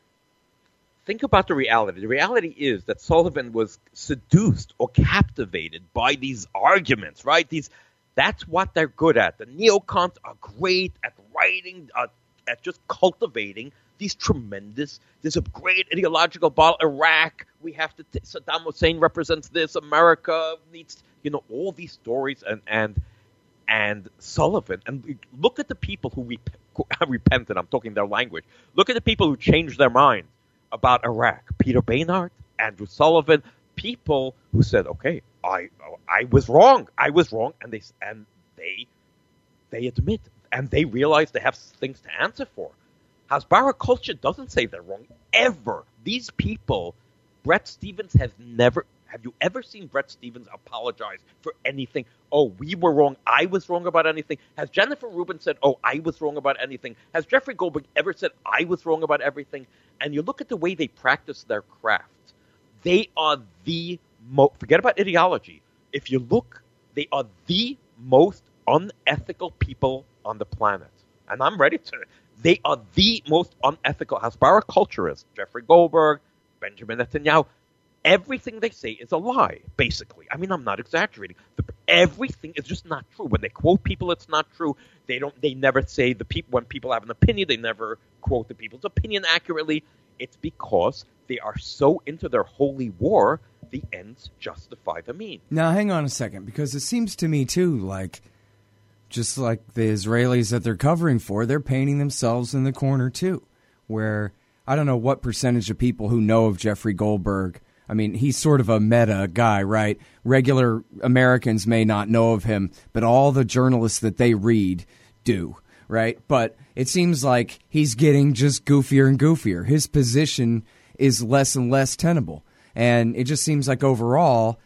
[SPEAKER 2] Think about the reality. The reality is that Sullivan was seduced or captivated by these arguments, right? These that's what they're good at. The neocons are great at writing, uh, at just cultivating these tremendous, there's a great ideological ball. Iraq, we have to, t- Saddam Hussein represents this, America needs, you know, all these stories, and and and Sullivan, and look at the people who, rep- who repented, I'm talking their language, look at the people who changed their mind about Iraq. Peter Baynard, Andrew Sullivan, people who said, okay, I I was wrong, I was wrong, and they and they they admit, and they realize they have things to answer for. Hasbara culture doesn't say they're wrong, ever. These people, Bret Stephens has never, have you ever seen Bret Stephens apologize for anything? Oh, we were wrong, I was wrong about anything? Has Jennifer Rubin said, oh, I was wrong about anything? Has Jeffrey Goldberg ever said, I was wrong about everything? And you look at the way they practice their craft. They are the most, forget about ideology. If you look, they are the most unethical people on the planet. And I'm ready to, they are the most unethical. Hasbara culturists, Jeffrey Goldberg, Benjamin Netanyahu, everything they say is a lie, basically. I mean, I'm not exaggerating. The, everything is just not true. When they quote people, it's not true. They don't. They never say the people. When people have an opinion, they never quote the people's opinion accurately. It's because they are so into their holy war, the ends justify the means.
[SPEAKER 1] Now, hang on a second, because it seems to me, too, like, just like the Israelis that they're covering for, they're painting themselves in the corner, too, where I don't know what percentage of people who know of Jeffrey Goldberg. I mean, he's sort of a meta guy, right? Regular Americans may not know of him, but all the journalists that they read do, right? But it seems like he's getting just goofier and goofier. His position is less and less tenable. And it just seems like overall,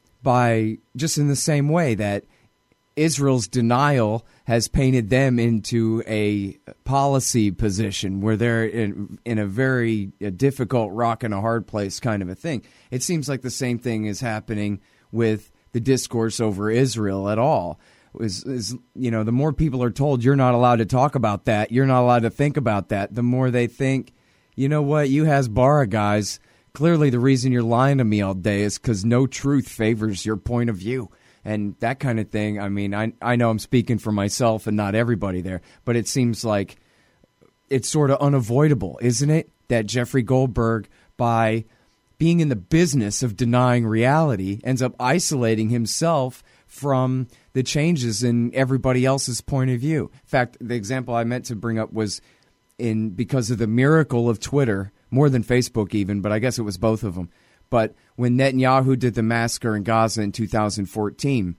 [SPEAKER 1] by just in the same way that Israel's denial has painted them into a policy position where they're in, in a very a difficult rock and a hard place kind of a thing. It seems like the same thing is happening with the discourse over Israel at all. Is, is you know, the more people are told you're not allowed to talk about that, you're not allowed to think about that, the more they think, you know what, you Hasbara guys, clearly the reason you're lying to me all day is because no truth favors your point of view. And that kind of thing, I mean, I I know I'm speaking for myself and not everybody there, but it seems like it's sort of unavoidable, isn't it, that Jeffrey Goldberg, by being in the business of denying reality, ends up isolating himself from the changes in everybody else's point of view. In fact, the example I meant to bring up was in because of the miracle of Twitter, more than Facebook even, but I guess it was both of them. But when Netanyahu did the massacre in Gaza in two thousand fourteen,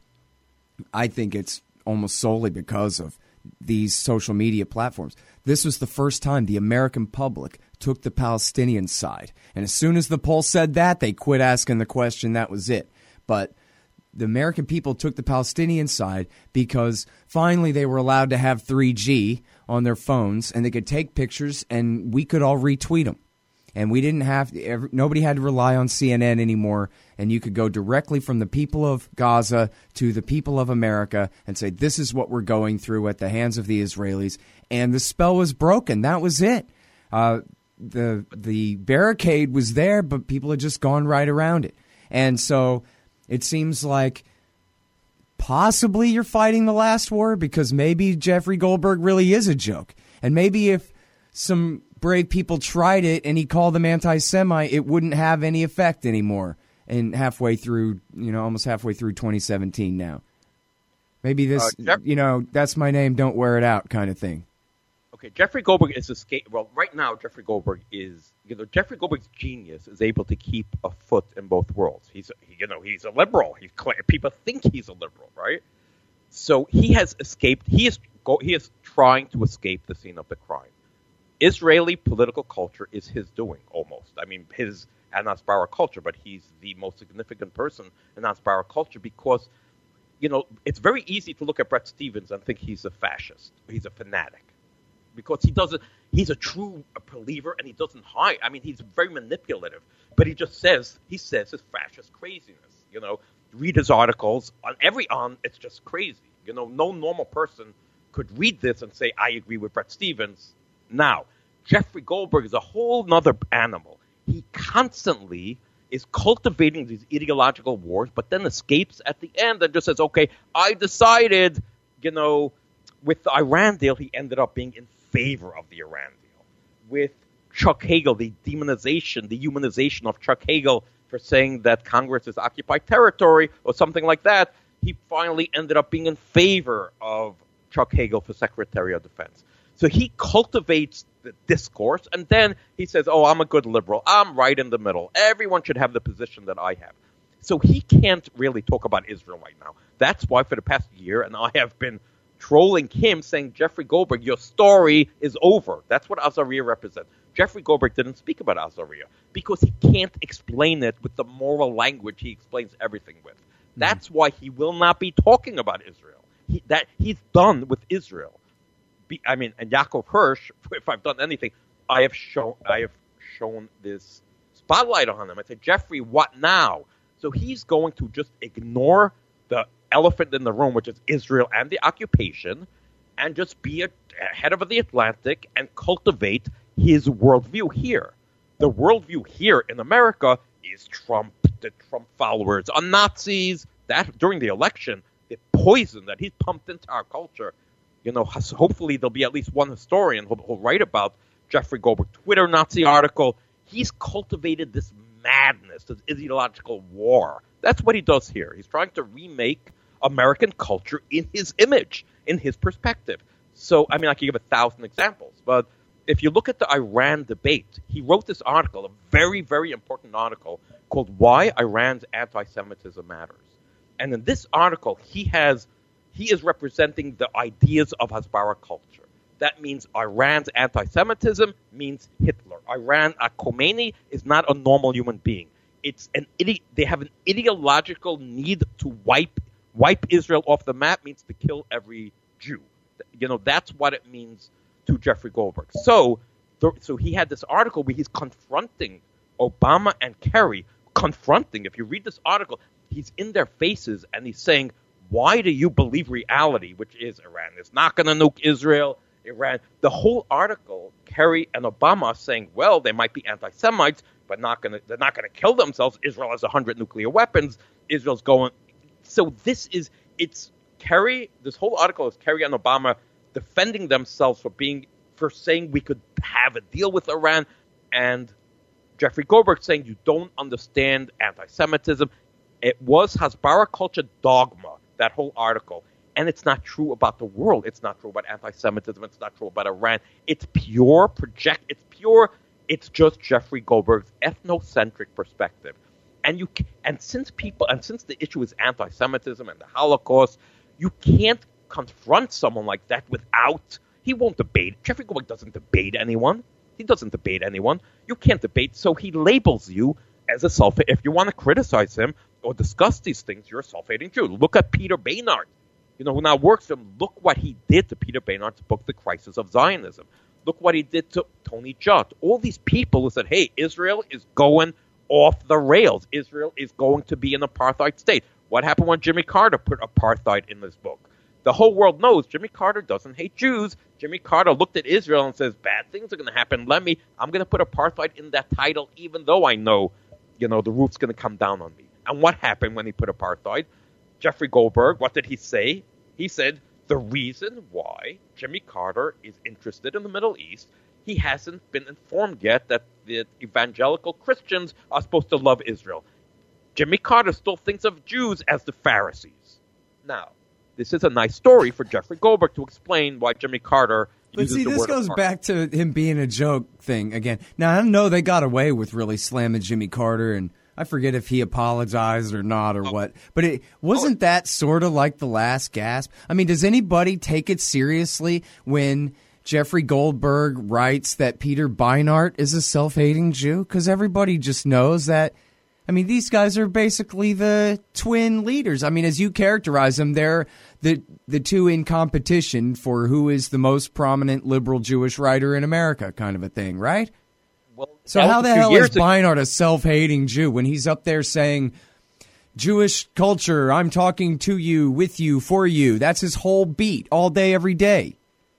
[SPEAKER 1] I think it's almost solely because of these social media platforms. This was the first time the American public took the Palestinian side. And as soon as the poll said that, they quit asking the question. That was it. But the American people took the Palestinian side because finally they were allowed to have three G on their phones and they could take pictures and we could all retweet them. And we didn't have to, every, nobody had to rely on C N N anymore. And you could go directly from the people of Gaza to the people of America and say, this is what we're going through at the hands of the Israelis. And the spell was broken. That was it. Uh, the the barricade was there, but people had just gone right around it. And so it seems like possibly you're fighting the last war because maybe Jeffrey Goldberg really is a joke. And maybe if some brave people tried it and he called them anti-Semite, it wouldn't have any effect anymore. And halfway through, you know, almost halfway through twenty seventeen now. Maybe this, uh, Jeff- you know, that's my name, don't wear it out kind of thing.
[SPEAKER 2] Okay, Jeffrey Goldberg is a skate. Well, right now, Jeffrey Goldberg is, you know, Jeffrey Goldberg's genius is able to keep a foot in both worlds. He's, you know, he's a liberal. He's people think he's a liberal, right? So he has escaped. He is he is trying to escape the scene of the crime. Israeli political culture is his doing, almost. I mean, his and Hasbara culture, but he's the most significant person in Hasbara culture because, you know, it's very easy to look at Bret Stephens and think he's a fascist. He's a fanatic. Because he doesn't, he's a true believer and he doesn't hide. I mean, he's very manipulative, but he just says, he says his fascist craziness. You know, read his articles on every on, it's just crazy. You know, no normal person could read this and say, I agree with Bret Stephens. Now, Jeffrey Goldberg is a whole nother animal. He constantly is cultivating these ideological wars, but then escapes at the end and just says, okay, I decided, you know, with the Iran deal, he ended up being in favor of the Iran deal. With Chuck Hagel, the demonization, the humanization of Chuck Hagel for saying that Congress is occupied territory or something like that, he finally ended up being in favor of Chuck Hagel for Secretary of Defense. So he cultivates the discourse, and then he says, oh, I'm a good liberal. I'm right in the middle. Everyone should have the position that I have. So he can't really talk about Israel right now. That's why for the past year, and I have been trolling him, saying, Jeffrey Goldberg, your story is over. That's what Azariah represents. Jeffrey Goldberg didn't speak about Azariah because he can't explain it with the moral language he explains everything with. Mm-hmm. That's why he will not be talking about Israel. He, that he's done with Israel. Be, I mean, and Yaakov Hirsch, if I've done anything, I have shown I have shown this spotlight on him. I said, Jeffrey, what now? So he's going to just ignore the elephant in the room, which is Israel and the occupation, and just be a, a head of the Atlantic and cultivate his worldview here. The worldview here in America is Trump, the Trump followers, on Nazis. That during the election, the poison that he pumped into our culture. You know, hopefully there'll be at least one historian who'll, who'll write about Jeffrey Goldberg Twitter Nazi article. He's cultivated this madness, this ideological war. That's what he does here. He's trying to remake American culture in his image, in his perspective. So, I mean, I could give a thousand examples, but if you look at the Iran debate, he wrote this article, a very, very important article called Why Iran's Anti-Semitism Matters. And in this article, he has he is representing the ideas of Hasbara culture. That means Iran's anti-Semitism means Hitler. Iran, uh, Khomeini is not a normal human being. It's an ide- they have an ideological need to wipe wipe Israel off the map, means to kill every Jew. You know, that's what it means to Jeffrey Goldberg. So, th- so he had this article where he's confronting Obama and Kerry, confronting, if you read this article, he's in their faces and he's saying, why do you believe reality, which is Iran is not going to nuke Israel, Iran. The whole article, Kerry and Obama are saying, well, they might be anti-Semites, but not going to, they're not going to kill themselves. Israel has one hundred nuclear weapons. Israel's going. So this is, it's Kerry, this whole article is Kerry and Obama defending themselves for being, for saying we could have a deal with Iran, and Jeffrey Goldberg saying you don't understand anti-Semitism. It was Hasbara culture dogma, that whole article. And it's not true about the world. It's not true about anti-Semitism. It's not true about Iran. It's pure project. It's pure. It's just Jeffrey Goldberg's ethnocentric perspective. And you and since people and since the issue is anti-Semitism and the Holocaust, you can't confront someone like that without. He won't debate. Jeffrey Goldberg doesn't debate anyone. He doesn't debate anyone. You can't debate, so he labels you as a self. If you want to criticize him or discuss these things, you're a self-hating Jew. Look at Peter Baynard, you know, who now works for him. Look what he did to Peter Baynard's book, The Crisis of Zionism. Look what he did to Tony Judt. All these people who said, hey, Israel is going off the rails. Israel is going to be an apartheid state. What happened when Jimmy Carter put apartheid in this book? The whole world knows Jimmy Carter doesn't hate Jews. Jimmy Carter looked at Israel and says, bad things are going to happen. Let me, I'm going to put apartheid in that title, even though I know, you know, the roof's going to come down on me. And what happened when he put apartheid? Jeffrey Goldberg, what did he say? He said, the reason why Jimmy Carter is interested in the Middle East, he hasn't been informed yet that the evangelical Christians are supposed to love Israel. Jimmy Carter still thinks of Jews as the Pharisees. Now, this is a nice story for Jeffrey Goldberg to explain why Jimmy Carter
[SPEAKER 1] but
[SPEAKER 2] uses
[SPEAKER 1] see,
[SPEAKER 2] the
[SPEAKER 1] this
[SPEAKER 2] word
[SPEAKER 1] goes
[SPEAKER 2] apartheid.
[SPEAKER 1] back to him being a joke thing again. Now, I know they got away with really slamming Jimmy Carter, and I forget if he apologized or not or oh. what. But it wasn't oh. that sort of like the last gasp? I mean, does anybody take it seriously when Jeffrey Goldberg writes that Peter Beinart is a self-hating Jew? Because everybody just knows that. I mean, these guys are basically the twin leaders. I mean, as you characterize them, they're the the two in competition for who is the most prominent liberal Jewish writer in America, kind of a thing, right?
[SPEAKER 2] Well,
[SPEAKER 1] so how the hell is Beinart a self-hating Jew when he's up there saying, Jewish culture, I'm talking to you, with you, for you? That's his whole beat all day, every day.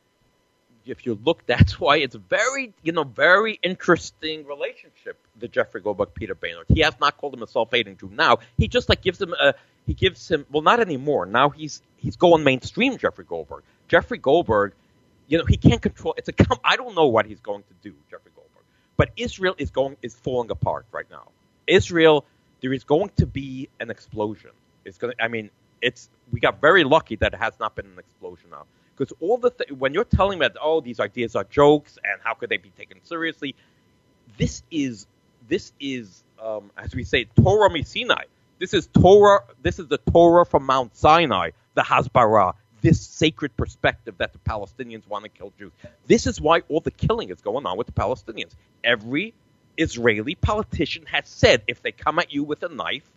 [SPEAKER 2] If you look, that's why it's very, you know, very interesting relationship, the Jeffrey Goldberg, Peter Baynard. He has not called him a self-hating Jew now. He just like gives him a, he gives him, well, not anymore. Now he's, he's going mainstream, Jeffrey Goldberg. Jeffrey Goldberg, you know, he can't control, it's a, I don't know what he's going to do, Jeffrey Goldberg. But Israel is going, is falling apart right now. Israel, there is going to be an explosion. It's going to, I mean, it's, we got very lucky that it has not been an explosion now. Because all the th- when you're telling me that, oh, these ideas are jokes and how could they be taken seriously, this is this is um, as we say, Torah Sinai. This is Torah. This is the Torah from Mount Sinai, the Hasbara. This sacred perspective that the Palestinians want to kill Jews. This is why all the killing is going on with the Palestinians. Every Israeli politician has said, if they come at you with a knife,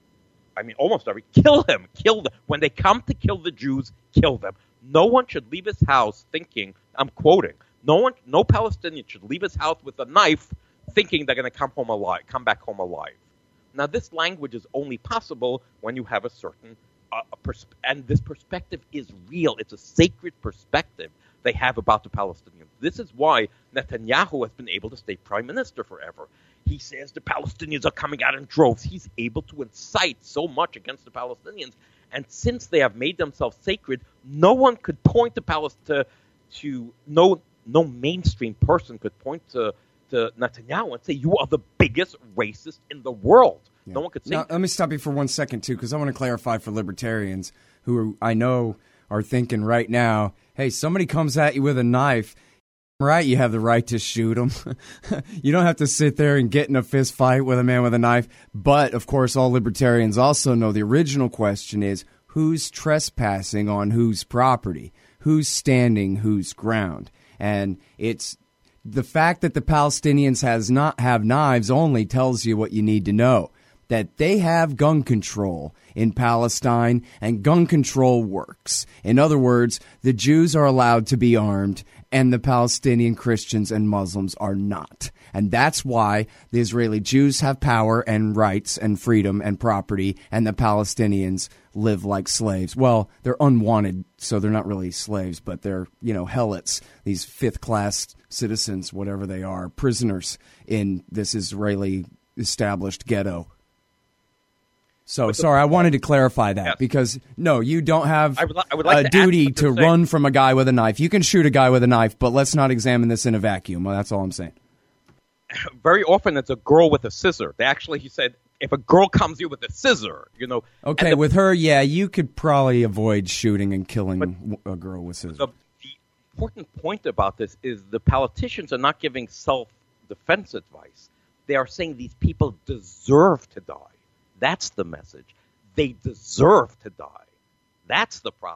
[SPEAKER 2] I mean, almost every, kill him, kill them. When they come to kill the Jews, kill them. No one should leave his house thinking, I'm quoting, no one, no Palestinian should leave his house with a knife thinking they're going to come home alive, come back home alive. Now, this language is only possible when you have a certain, uh, a pers- and this perspective is real. It's a sacred perspective they have about the Palestinians. This is why Netanyahu has been able to stay prime minister forever. He says the Palestinians are coming out in droves. He's able to incite so much against the Palestinians. And since they have made themselves sacred, no one could point to Palestine, to no no mainstream person could point to, to Netanyahu and say, you are the biggest racist in the world. Yeah. No one could say
[SPEAKER 1] now,
[SPEAKER 2] that.
[SPEAKER 1] Let me stop you for one second, too, because I want to clarify for libertarians who are, I know are thinking right now, hey, somebody comes at you with a knife, right, you have the right to shoot them. You don't have to sit there and get in a fist fight with a man with a knife. But, of course, all libertarians also know the original question is, who's trespassing on whose property? Who's standing whose ground? And it's the fact that the Palestinians has not have knives only tells you what you need to know. That they have gun control in Palestine, and gun control works. In other words, the Jews are allowed to be armed, and the Palestinian Christians and Muslims are not. And that's why the Israeli Jews have power and rights and freedom and property, and the Palestinians live like slaves. Well, they're unwanted, so they're not really slaves, but they're, you know, helots, these fifth-class citizens, whatever they are, prisoners in this Israeli established ghetto. So, sorry, I wanted to clarify that, yes. Because, no, you don't have
[SPEAKER 2] I would li- I would like
[SPEAKER 1] a
[SPEAKER 2] to
[SPEAKER 1] duty to
[SPEAKER 2] saying.
[SPEAKER 1] run from a guy with a knife. You can shoot a guy with a knife, but let's not examine this in a vacuum. Well, that's all I'm saying.
[SPEAKER 2] Very often it's a girl with a scissor. They actually, he said, if a girl comes you with a scissor, you know.
[SPEAKER 1] Okay,
[SPEAKER 2] the,
[SPEAKER 1] with her, yeah, you could probably avoid shooting and killing a girl with scissors.
[SPEAKER 2] The, the important point about this is the politicians are not giving self-defense advice. They are saying these people deserve to die. That's the message. They deserve to die. That's the problem.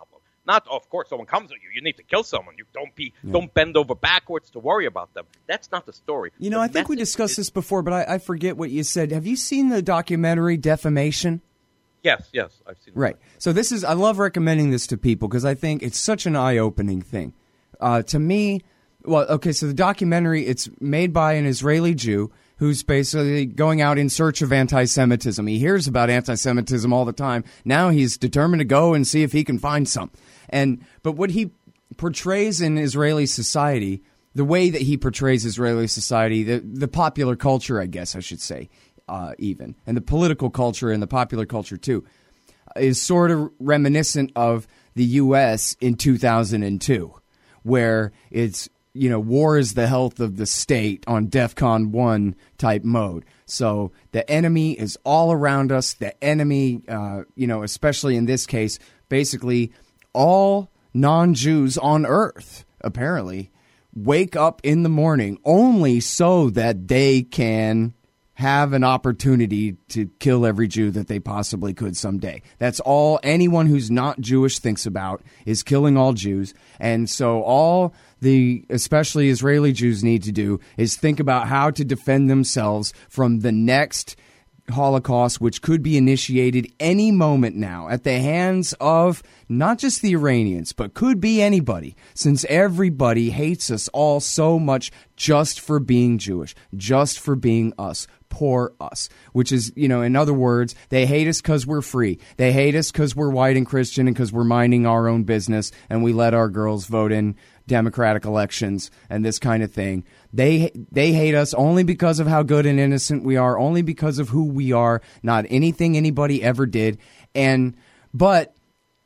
[SPEAKER 2] Not, oh, of course, someone comes at you, you need to kill someone. You don't be,
[SPEAKER 1] Yeah.
[SPEAKER 2] don't bend over backwards to worry about them. That's not the story.
[SPEAKER 1] You know,
[SPEAKER 2] The
[SPEAKER 1] I think we
[SPEAKER 2] message
[SPEAKER 1] discussed
[SPEAKER 2] is-
[SPEAKER 1] this before, but I, I forget what you said. Have you seen the documentary Defamation?
[SPEAKER 2] Yes, yes, I've seen.
[SPEAKER 1] Right. So this is, I love recommending this to people because I think it's such an eye-opening thing. Uh, to me, well, okay, so the documentary, it's made by an Israeli Jew who's basically going out in search of anti-Semitism. He hears about anti-Semitism all the time. Now he's determined to go and see if he can find some. And but what he portrays in Israeli society, the way that he portrays Israeli society, the, the popular culture, I guess I should say, uh, even, and the political culture and the popular culture too, is sort of reminiscent of the U S in two thousand two, where it's, you know, war is the health of the state on DEFCON one type mode. So the enemy is all around us. The enemy, uh, you know, especially in this case, basically all non-Jews on earth, apparently, wake up in the morning only so that they can have an opportunity to kill every Jew that they possibly could someday. That's all anyone who's not Jewish thinks about, is killing all Jews. And so all the especially Israeli Jews need to do is think about how to defend themselves from the next Holocaust, which could be initiated any moment now at the hands of not just the Iranians, but could be anybody, since everybody hates us all so much just for being Jewish, just for being us. Poor us, which is, you know, in other words, they hate us because we're free. They hate us because we're white and Christian and because we're minding our own business and we let our girls vote in democratic elections and this kind of thing. They they hate us only because of how good and innocent we are, only because of who we are, not anything anybody ever did. And but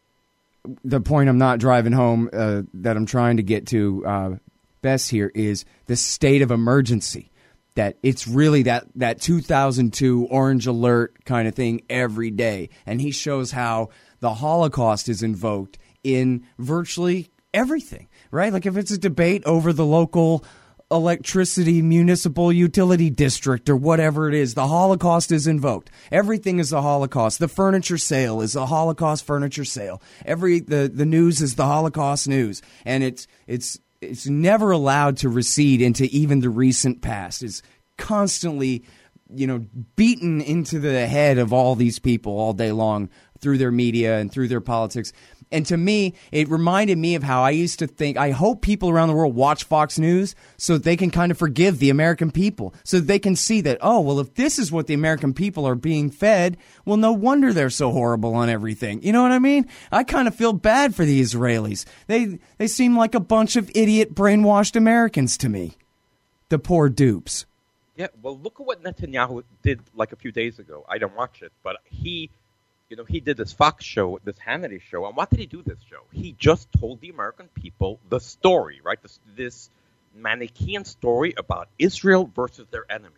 [SPEAKER 1] the point I'm not driving home uh, that I'm trying to get to uh, best here is the state of emergency. That it's really that, that two thousand two orange alert kind of thing every day. And he shows how the Holocaust is invoked in virtually everything, right? Like if it's a debate over the local electricity municipal utility district or whatever it is, the Holocaust is invoked. Everything is the Holocaust. The furniture sale is a Holocaust furniture sale. Every the, the news is the Holocaust news. And it's it's it's never allowed to recede into even the recent past. It's constantly, you know, beaten into the head of all these people all day long through their media and through their politics. And to me, it reminded me of how I used to think, I hope people around the world watch Fox News so that they can kind of forgive the American people, so that they can see that, oh, well, if this is what the American people are being fed, well, no wonder they're so horrible on everything. You know what I mean? I kind of feel bad for the Israelis. They they seem like a bunch of idiot, brainwashed Americans to me. The poor dupes.
[SPEAKER 2] Yeah, well, look at what Netanyahu did like a few days ago. I didn't watch it, but he... You know, he did this Fox show, this Hannity show, and what did he do this show? He just told the American people the story, right? This, this Manichaean story about Israel versus their enemies.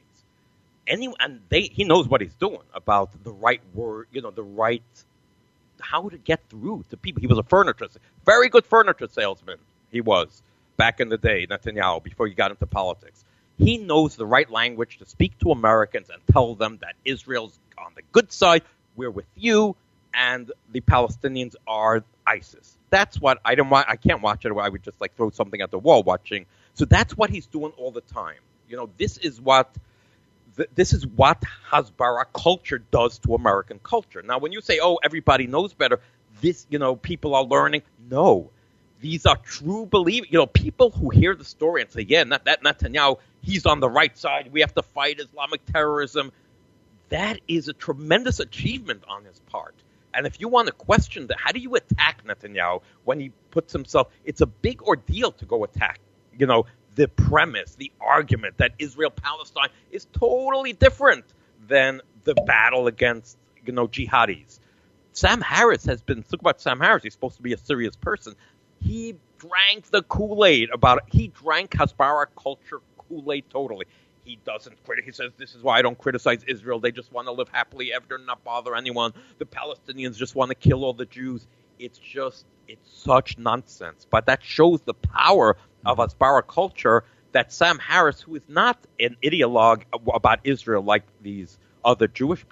[SPEAKER 2] Any, and they, he knows what he's doing about the right word, you know, the right, how to get through to people. He was a furniture, very good furniture salesman, he was, back in the day, Netanyahu, before he got into politics. He knows the right language to speak to Americans and tell them that Israel's on the good side, we're with you, and the Palestinians are ISIS. That's what I don't want. I can't watch it. Where I would just like throw something at the wall watching. So that's what he's doing all the time. You know, this is what th- this is what Hasbara culture does to American culture. Now, when you say, "Oh, everybody knows better," this, you know, people are learning. No, these are true believers. You know, people who hear the story and say, "Yeah, not that Netanyahu, he's on the right side. We have to fight Islamic terrorism." That is a tremendous achievement on his part. And if you want to question that, how do you attack Netanyahu when he puts himself, it's a big ordeal to go attack, you know, the premise, the argument that Israel-Palestine is totally different than the battle against, you know, jihadis. Sam Harris has been, look about Sam Harris, he's supposed to be a serious person. He drank the Kool-Aid about it. He drank Hasbara culture Kool-Aid totally. He doesn't crit. He says, this is why I don't criticize Israel. They just want to live happily ever and not bother anyone. The Palestinians just want to kill all the Jews. It's just, it's such nonsense. But that shows the power of Hasbara culture that Sam Harris, who is not an ideologue about Israel like these other Jewish people,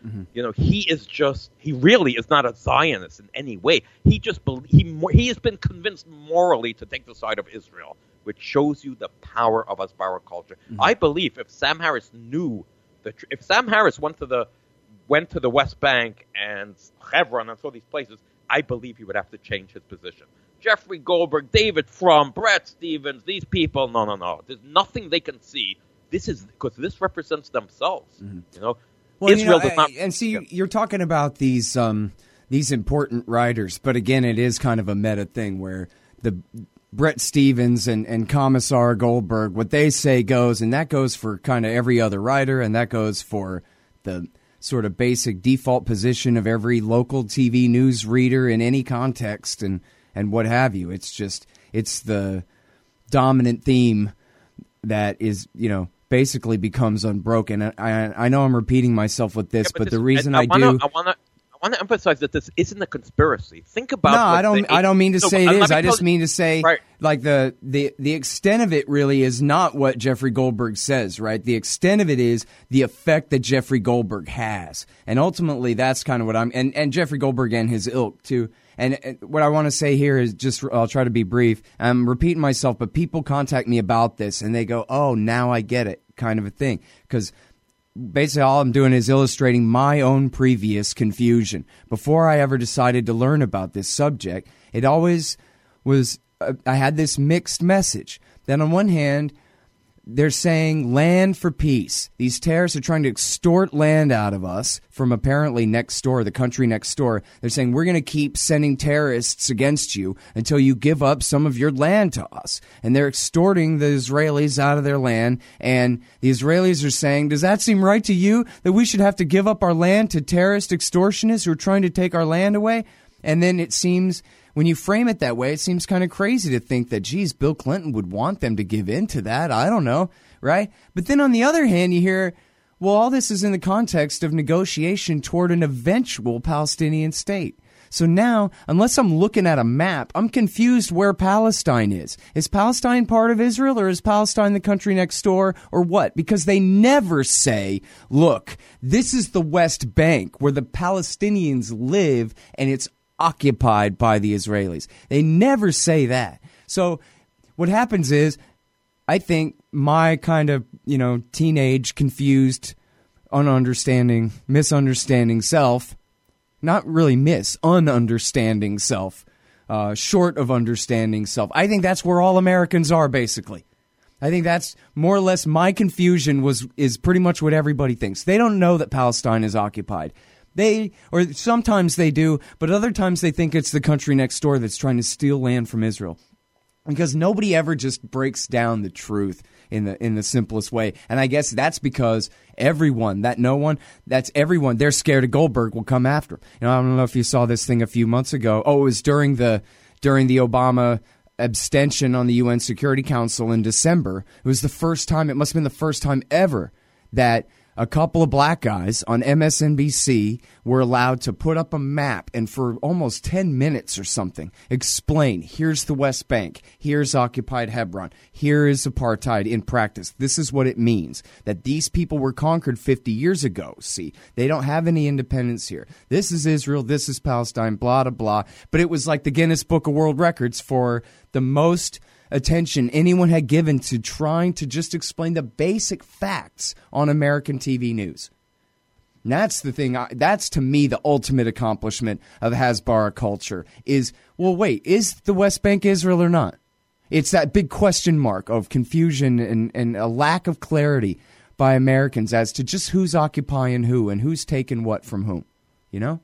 [SPEAKER 2] Mm-hmm. You know, he is just, he really is not a Zionist in any way. He just, be, he, he has been convinced morally to take the side of Israel, which shows you the power of Hasbara culture. Mm-hmm. I believe if Sam Harris knew, the, if Sam Harris went to the, went to the West Bank and Hebron and saw these places, I believe he would have to change his position. Jeffrey Goldberg, David Frum, Brett Stevens, these people, no, no, no. There's nothing they can see. This is, because this represents themselves, mm-hmm. you know.
[SPEAKER 1] Well, Israel you know, does not, and see, yeah. you're talking about these um, these important writers, but again, it is kind of a meta thing where the Brett Stevens and, and Commissar Goldberg, what they say goes, and that goes for kind of every other writer, and that goes for the sort of basic default position of every local T V news reader in any context and, and what have you. It's just, it's the dominant theme that is, you know, basically becomes unbroken. I, I, I know I'm repeating myself with this, yeah, but, but this, the reason I, I
[SPEAKER 2] wanna,
[SPEAKER 1] do...
[SPEAKER 2] I want to I want to emphasize that this isn't a conspiracy. Think about...
[SPEAKER 1] No, I don't
[SPEAKER 2] the,
[SPEAKER 1] I don't mean to
[SPEAKER 2] no,
[SPEAKER 1] say it is. I just
[SPEAKER 2] you,
[SPEAKER 1] mean to say,
[SPEAKER 2] right.
[SPEAKER 1] like, the, the, the extent of it really is not what Jeffrey Goldberg says, right? The extent of it is the effect that Jeffrey Goldberg has. And ultimately, that's kind of what I'm... And, and Jeffrey Goldberg and his ilk, too. And, and what I want to say here is just... I'll try to be brief. I'm repeating myself, but people contact me about this, and they go, oh, now I get it, kind of a thing. Because... basically, all I'm doing is illustrating my own previous confusion. Before I ever decided to learn about this subject, it always was, uh, I had this mixed message. That on one hand, they're saying land for peace. These terrorists are trying to extort land out of us from apparently next door, the country next door. They're saying we're going to keep sending terrorists against you until you give up some of your land to us. And they're extorting the Israelis out of their land. And the Israelis are saying, does that seem right to you that we should have to give up our land to terrorist extortionists who are trying to take our land away? And then it seems... when you frame it that way, it seems kind of crazy to think that, geez, Bill Clinton would want them to give in to that. I don't know, right? But then on the other hand, you hear, well, all this is in the context of negotiation toward an eventual Palestinian state. So now, unless I'm looking at a map, I'm confused where Palestine is. Is Palestine part of Israel, or is Palestine the country next door, or what? Because they never say, look, this is the West Bank where the Palestinians live, and it's occupied by the Israelis. They never say that. So what happens is, I think my kind of, you know, teenage, confused, ununderstanding, misunderstanding self, not really miss, ununderstanding self, uh, short of understanding self, I think that's where all Americans are, basically. I think that's more or less my confusion was is pretty much what everybody thinks. They don't know that Palestine is occupied. They, or sometimes they do, but other times they think it's the country next door that's trying to steal land from Israel. Because nobody ever just breaks down the truth in the in the simplest way. And I guess that's because everyone, that no one, that's everyone, they're scared of Goldberg will come after him. You know, I don't know if you saw this thing a few months ago. Oh, it was during the during the Obama abstention on the U N Security Council in December. It was the first time, it must have been the first time ever that a couple of black guys on M S N B C were allowed to put up a map and for almost ten minutes or something explain, here's the West Bank, here's occupied Hebron, here is apartheid in practice. This is what it means, that these people were conquered fifty years ago. See, they don't have any independence here. This is Israel, this is Palestine, blah, blah, blah. But it was like the Guinness Book of World Records for the most attention anyone had given to trying to just explain the basic facts on American T V news. And that's the thing. I, that's, to me, the ultimate accomplishment of Hasbara culture is, well, wait, is the West Bank Israel or not? It's that big question mark of confusion and, and a lack of clarity by Americans as to just who's occupying who and who's taking what from whom, you know?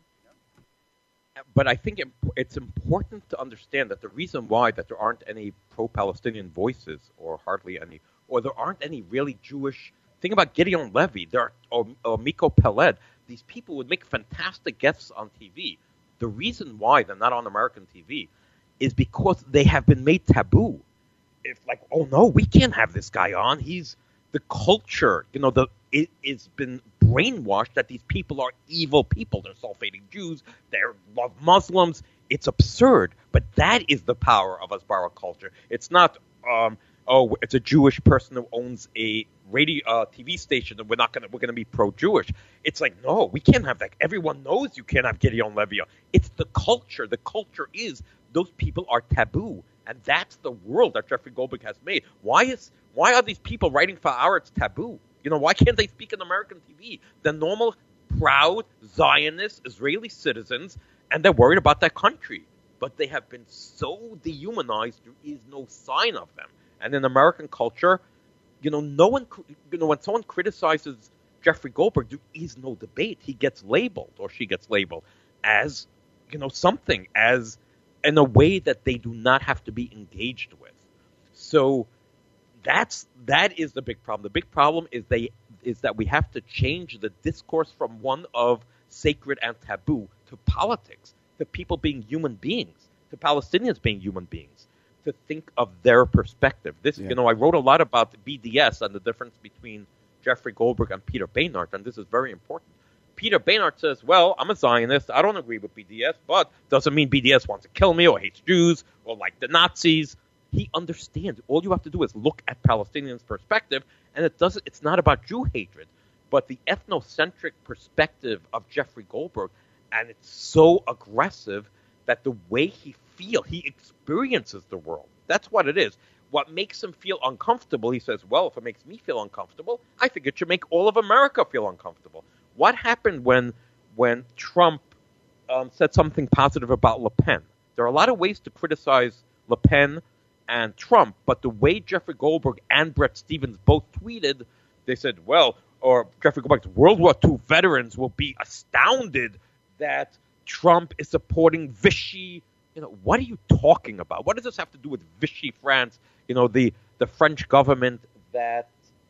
[SPEAKER 2] But I think it, it's important to understand that the reason why that there aren't any pro-Palestinian voices, or hardly any, or there aren't any really Jewish. Think about Gideon Levy, there are, or, or Miko Peled. These people would make fantastic guests on T V. The reason why they're not on American T V is because they have been made taboo. If like, oh no, we can't have this guy on. He's the culture. You know, the it, it's been brainwashed that these people are evil people. They're sulfating Jews. They love Muslims. It's absurd. But that is the power of Hasbara culture. It's not, um, oh, it's a Jewish person who owns a radio uh, T V station, and we're not gonna we're gonna be pro-Jewish. It's like, no, we can't have that. Everyone knows you can't have Gideon Levy. It's the culture. The culture is those people are taboo, and that's the world that Jeffrey Goldberg has made. Why is why are these people writing for Haaretz taboo? You know, why can't they speak in American T V? The normal, proud Zionist Israeli citizens, and they're worried about their country. But they have been so dehumanized, there is no sign of them. And in American culture, you know, no one, you know, when someone criticizes Jeffrey Goldberg, there is no debate. He gets labeled, or she gets labeled, as, you know, something, as in a way that they do not have to be engaged with. So that's that is the big problem. The big problem is they is that we have to change the discourse from one of sacred and taboo to politics, to people being human beings, to Palestinians being human beings, to think of their perspective. This, yeah. you know, I wrote a lot about the B D S and the difference between Jeffrey Goldberg and Peter Beinart, and this is very important. Peter Beinart says, well, I'm a Zionist. I don't agree with B D S, but doesn't mean B D S wants to kill me or hates Jews or like the Nazis. He understands. All you have to do is look at Palestinians' perspective, and it doesn't. It's not about Jew hatred, but the ethnocentric perspective of Jeffrey Goldberg, and it's so aggressive that the way he feels, he experiences the world. That's what it is. What makes him feel uncomfortable, he says, well, if it makes me feel uncomfortable, I think it should make all of America feel uncomfortable. What happened when when Trump um, said something positive about Le Pen? There are a lot of ways to criticize Le Pen and Trump, but the way Jeffrey Goldberg and Bret Stephens both tweeted, they said, well, or Jeffrey Goldberg's World War Two veterans will be astounded that Trump is supporting Vichy. You know, what are you talking about? What does this have to do with Vichy France? You know, the, the French government that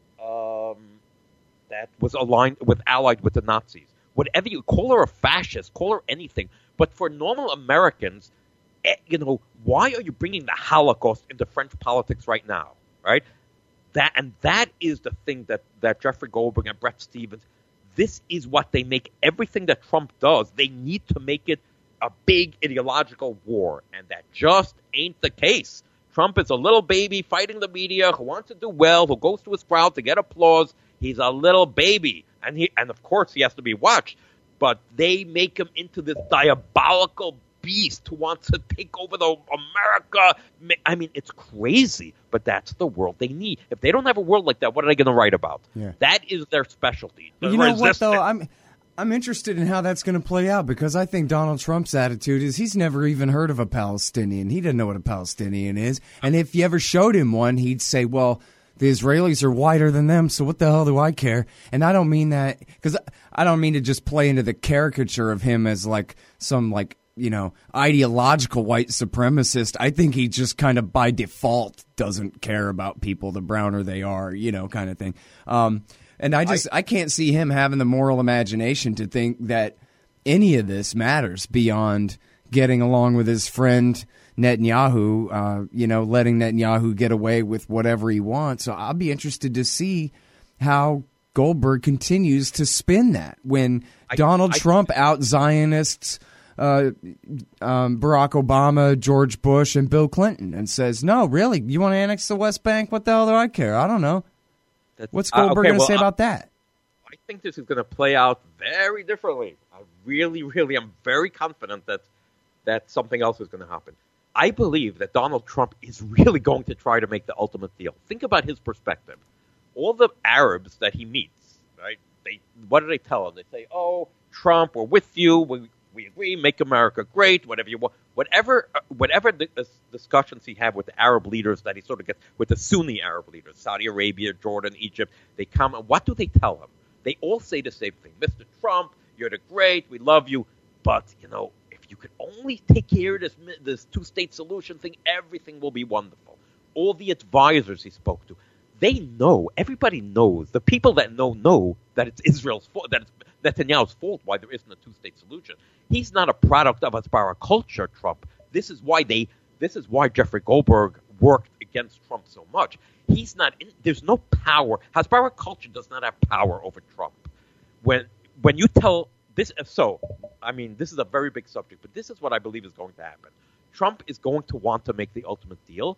[SPEAKER 2] um, that was aligned with, allied with the Nazis. Whatever you call her a fascist, call her anything. But for normal Americans, eh, you know, why are you bringing the Holocaust into French politics right now, right? That and that is the thing that, that Jeffrey Goldberg and Bret Stephens, this is what they make everything that Trump does. They need to make it a big ideological war, and that just ain't the case. Trump is a little baby fighting the media who wants to do well, who goes to his crowd to get applause. He's a little baby, and he and of course he has to be watched, but they make him into this diabolical beast who wants to take over the America. I mean, it's crazy, but that's the world they need. If they don't have a world like that, what are they going to write about?
[SPEAKER 1] Yeah.
[SPEAKER 2] That is their specialty.
[SPEAKER 1] You know what, though? I'm I'm interested in how that's going to play out, because I think Donald Trump's attitude is he's never even heard of a Palestinian. He doesn't know what a Palestinian is. And if you ever showed him one, he'd say, well, the Israelis are whiter than them, so what the hell do I care? And I don't mean that, because I don't mean to just play into the caricature of him as like some like, you know, ideological white supremacist. I think he just kind of by default doesn't care about people the browner they are, you know, kind of thing. Um, and I just I, I can't see him having the moral imagination to think that any of this matters beyond getting along with his friend Netanyahu, uh, you know, letting Netanyahu get away with whatever he wants. So I'll be interested to see how Goldberg continues to spin that when I, Donald I, Trump out Zionists Uh, um, Barack Obama, George Bush, and Bill Clinton, and says, no, really, you want to annex the West Bank? What the hell do I care? I don't know. That's, What's Goldberg uh, okay, going to well, say about that?
[SPEAKER 2] I think this is going to play out very differently. I really, really am very confident that, that something else is going to happen. I believe that Donald Trump is really going to try to make the ultimate deal. Think about his perspective. All the Arabs that he meets, right? They, what do they tell him? They say, oh, Trump, we're with you. We, We agree, make America great, whatever you want. Whatever whatever the, the discussions he had with the Arab leaders that he sort of gets, with the Sunni Arab leaders, Saudi Arabia, Jordan, Egypt, they come, and what do they tell him? They all say the same thing. Mister Trump, you're the great, we love you, but, you know, if you could only take care of this, this two-state solution thing, everything will be wonderful. All the advisors he spoke to, they know, everybody knows, the people that know know that it's Israel's fault, that it's Netanyahu's fault why there isn't a two-state solution. He's not a product of Hasbara culture, Trump. This is why they. This is why Jeffrey Goldberg worked against Trump so much. He's not. In, there's no power. Hasbara culture does not have power over Trump. When when you tell this, so I mean, this is a very big subject, but this is what I believe is going to happen. Trump is going to want to make the ultimate deal,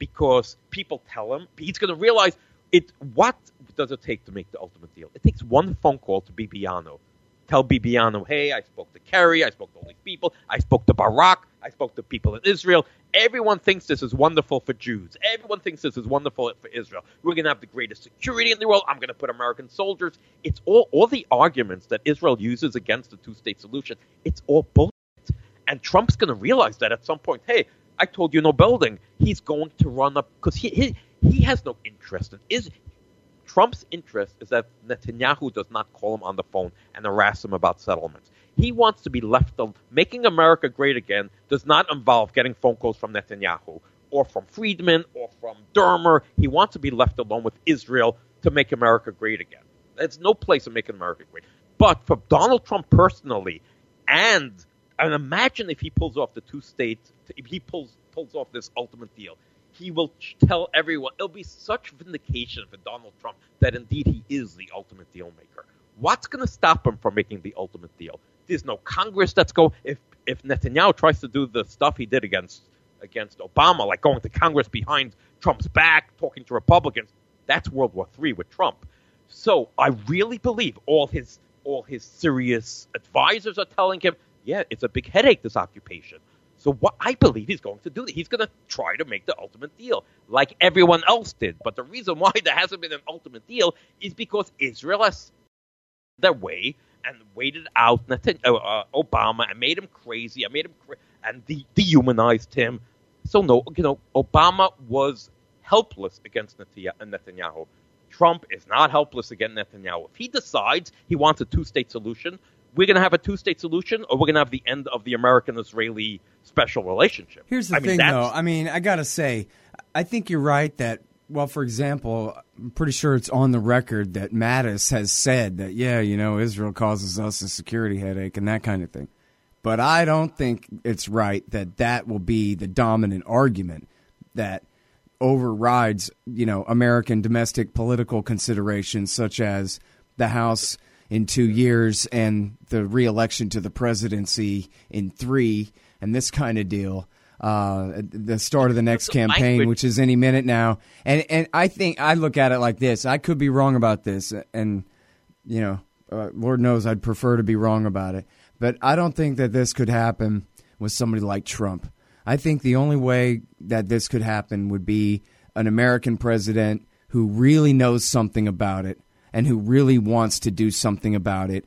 [SPEAKER 2] because people tell him. He's going to realize it. What does it take to make the ultimate deal? It takes one phone call to Bibiano. Tell Bibiano, hey, I spoke to Kerry, I spoke to all these people, I spoke to Barak, I spoke to people in Israel. Everyone thinks this is wonderful for Jews. Everyone thinks this is wonderful for Israel. We're going to have the greatest security in the world. I'm going to put American soldiers. It's all, all the arguments that Israel uses against the two-state solution. It's all bullshit. And Trump's going to realize that at some point, hey, I told you no building. He's going to run up, because he, he, he has no interest in Israel. Trump's interest is that Netanyahu does not call him on the phone and harass him about settlements. He wants to be left alone. Making America great again does not involve getting phone calls from Netanyahu or from Friedman or from Dermer. He wants to be left alone with Israel to make America great again. There's no place in making America great. But for Donald Trump personally, and, and imagine if he pulls off the two-state, if he pulls pulls off this ultimate deal, he will tell everyone. It'll be such vindication for Donald Trump that indeed he is the ultimate deal maker. What's going to stop him from making the ultimate deal? There's no Congress that's go. If if Netanyahu tries to do the stuff he did against against Obama, like going to Congress behind Trump's back, talking to Republicans, that's World War Three with Trump. So I really believe all his all his serious advisors are telling him, yeah, it's a big headache, this occupation. So what I believe he's going to do, he's going to try to make the ultimate deal, like everyone else did. But the reason why there hasn't been an ultimate deal is because Israel has their way and waited out Netanyahu, uh, Obama and made him crazy. I made him cra- and de- dehumanized him. So no, you know, Obama was helpless against Netanyahu. Trump is not helpless against Netanyahu. If he decides he wants a two-state solution, we're going to have a two-state solution, or we're going to have the end of the American-Israeli special relationship.
[SPEAKER 1] Here's the
[SPEAKER 2] I
[SPEAKER 1] thing,
[SPEAKER 2] mean,
[SPEAKER 1] though. I mean, I got to say, I think you're right that, well, for example, I'm pretty sure it's on the record that Mattis has said that, yeah, you know, Israel causes us a security headache and that kind of thing. But I don't think it's right that that will be the dominant argument that overrides, you know, American domestic political considerations such as the House in two years and the re-election to the presidency in three and this kind of deal. Uh, the start of the next campaign, which is any minute now. And and I think I look at it like this. I could be wrong about this. And, you know, uh, Lord knows I'd prefer to be wrong about it. But I don't think that this could happen with somebody like Trump. I think the only way that this could happen would be an American president who really knows something about it and who really wants to do something about it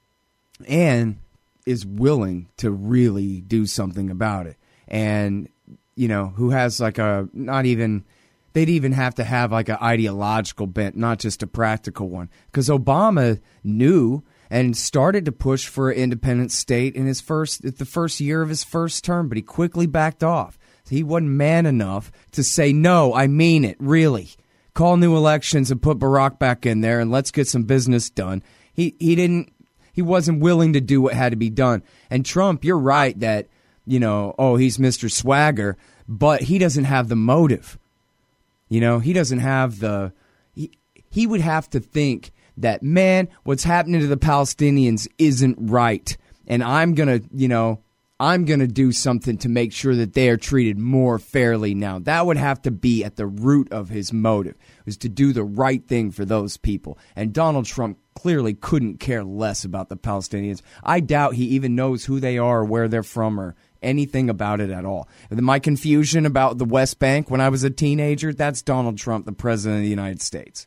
[SPEAKER 1] and is willing to really do something about it. And, you know, who has like a, not even, they'd even have to have like an ideological bent, not just a practical one. Because Obama knew and started to push for an independent state in his first, the first year of his first term, but he quickly backed off. He wasn't man enough to say, no, I mean it, really. Call new elections and put Barack back in there and let's get some business done. He he didn't, he wasn't willing to do what had to be done. And Trump, you're right that, you know, oh, he's Mister Swagger, but he doesn't have the motive. You know, he doesn't have the, he, he would have to think that, man, what's happening to the Palestinians isn't right. And I'm going to, you know, I'm going to do something to make sure that they are treated more fairly now. That would have to be at the root of his motive, is to do the right thing for those people. And Donald Trump clearly couldn't care less about the Palestinians. I doubt he even knows who they are or where they're from or anything about it at all. My confusion about the West Bank when I was a teenager, that's Donald Trump, the president of the United States.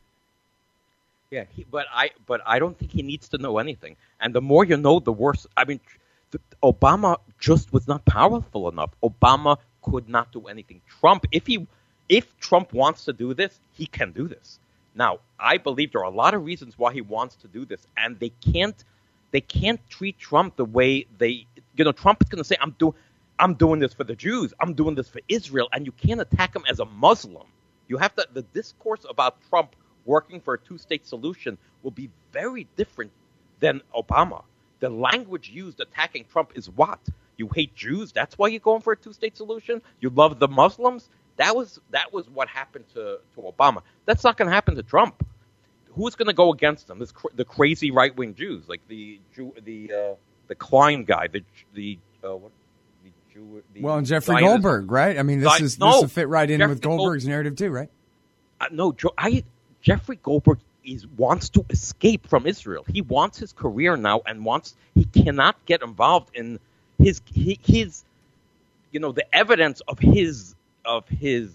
[SPEAKER 2] Yeah, he, but I but I don't think he needs to know anything. And the more you know, the worse. I mean, the, Obama just was not powerful enough. Obama could not do anything. Trump, if he if Trump wants to do this, he can do this. Now, I believe there are a lot of reasons why he wants to do this, and they can't they can't treat Trump the way they. You know, Trump is going to say, I'm, do, I'm doing this for the Jews. I'm doing this for Israel. And you can't attack him as a Muslim. You have to, the discourse about Trump working for a two-state solution will be very different than Obama. The language used attacking Trump is what? You hate Jews? That's why you're going for a two-state solution? You love the Muslims? That was that was what happened to, to Obama. That's not going to happen to Trump. Who's going to go against him? This, the crazy right-wing Jews, like the Jew, the... Uh, the Klein guy, the the uh, what, the Jew. The
[SPEAKER 1] well, and Jeffrey
[SPEAKER 2] Zionist,
[SPEAKER 1] Goldberg, right? I mean, this
[SPEAKER 2] Zion,
[SPEAKER 1] is
[SPEAKER 2] no,
[SPEAKER 1] this will fit right in
[SPEAKER 2] Jeffrey
[SPEAKER 1] with Goldberg's
[SPEAKER 2] Gold,
[SPEAKER 1] narrative too, right?
[SPEAKER 2] Uh, no, I, Jeffrey Goldberg is wants to escape from Israel. He wants his career now, and wants he cannot get involved in his his, you know, the evidence of his of his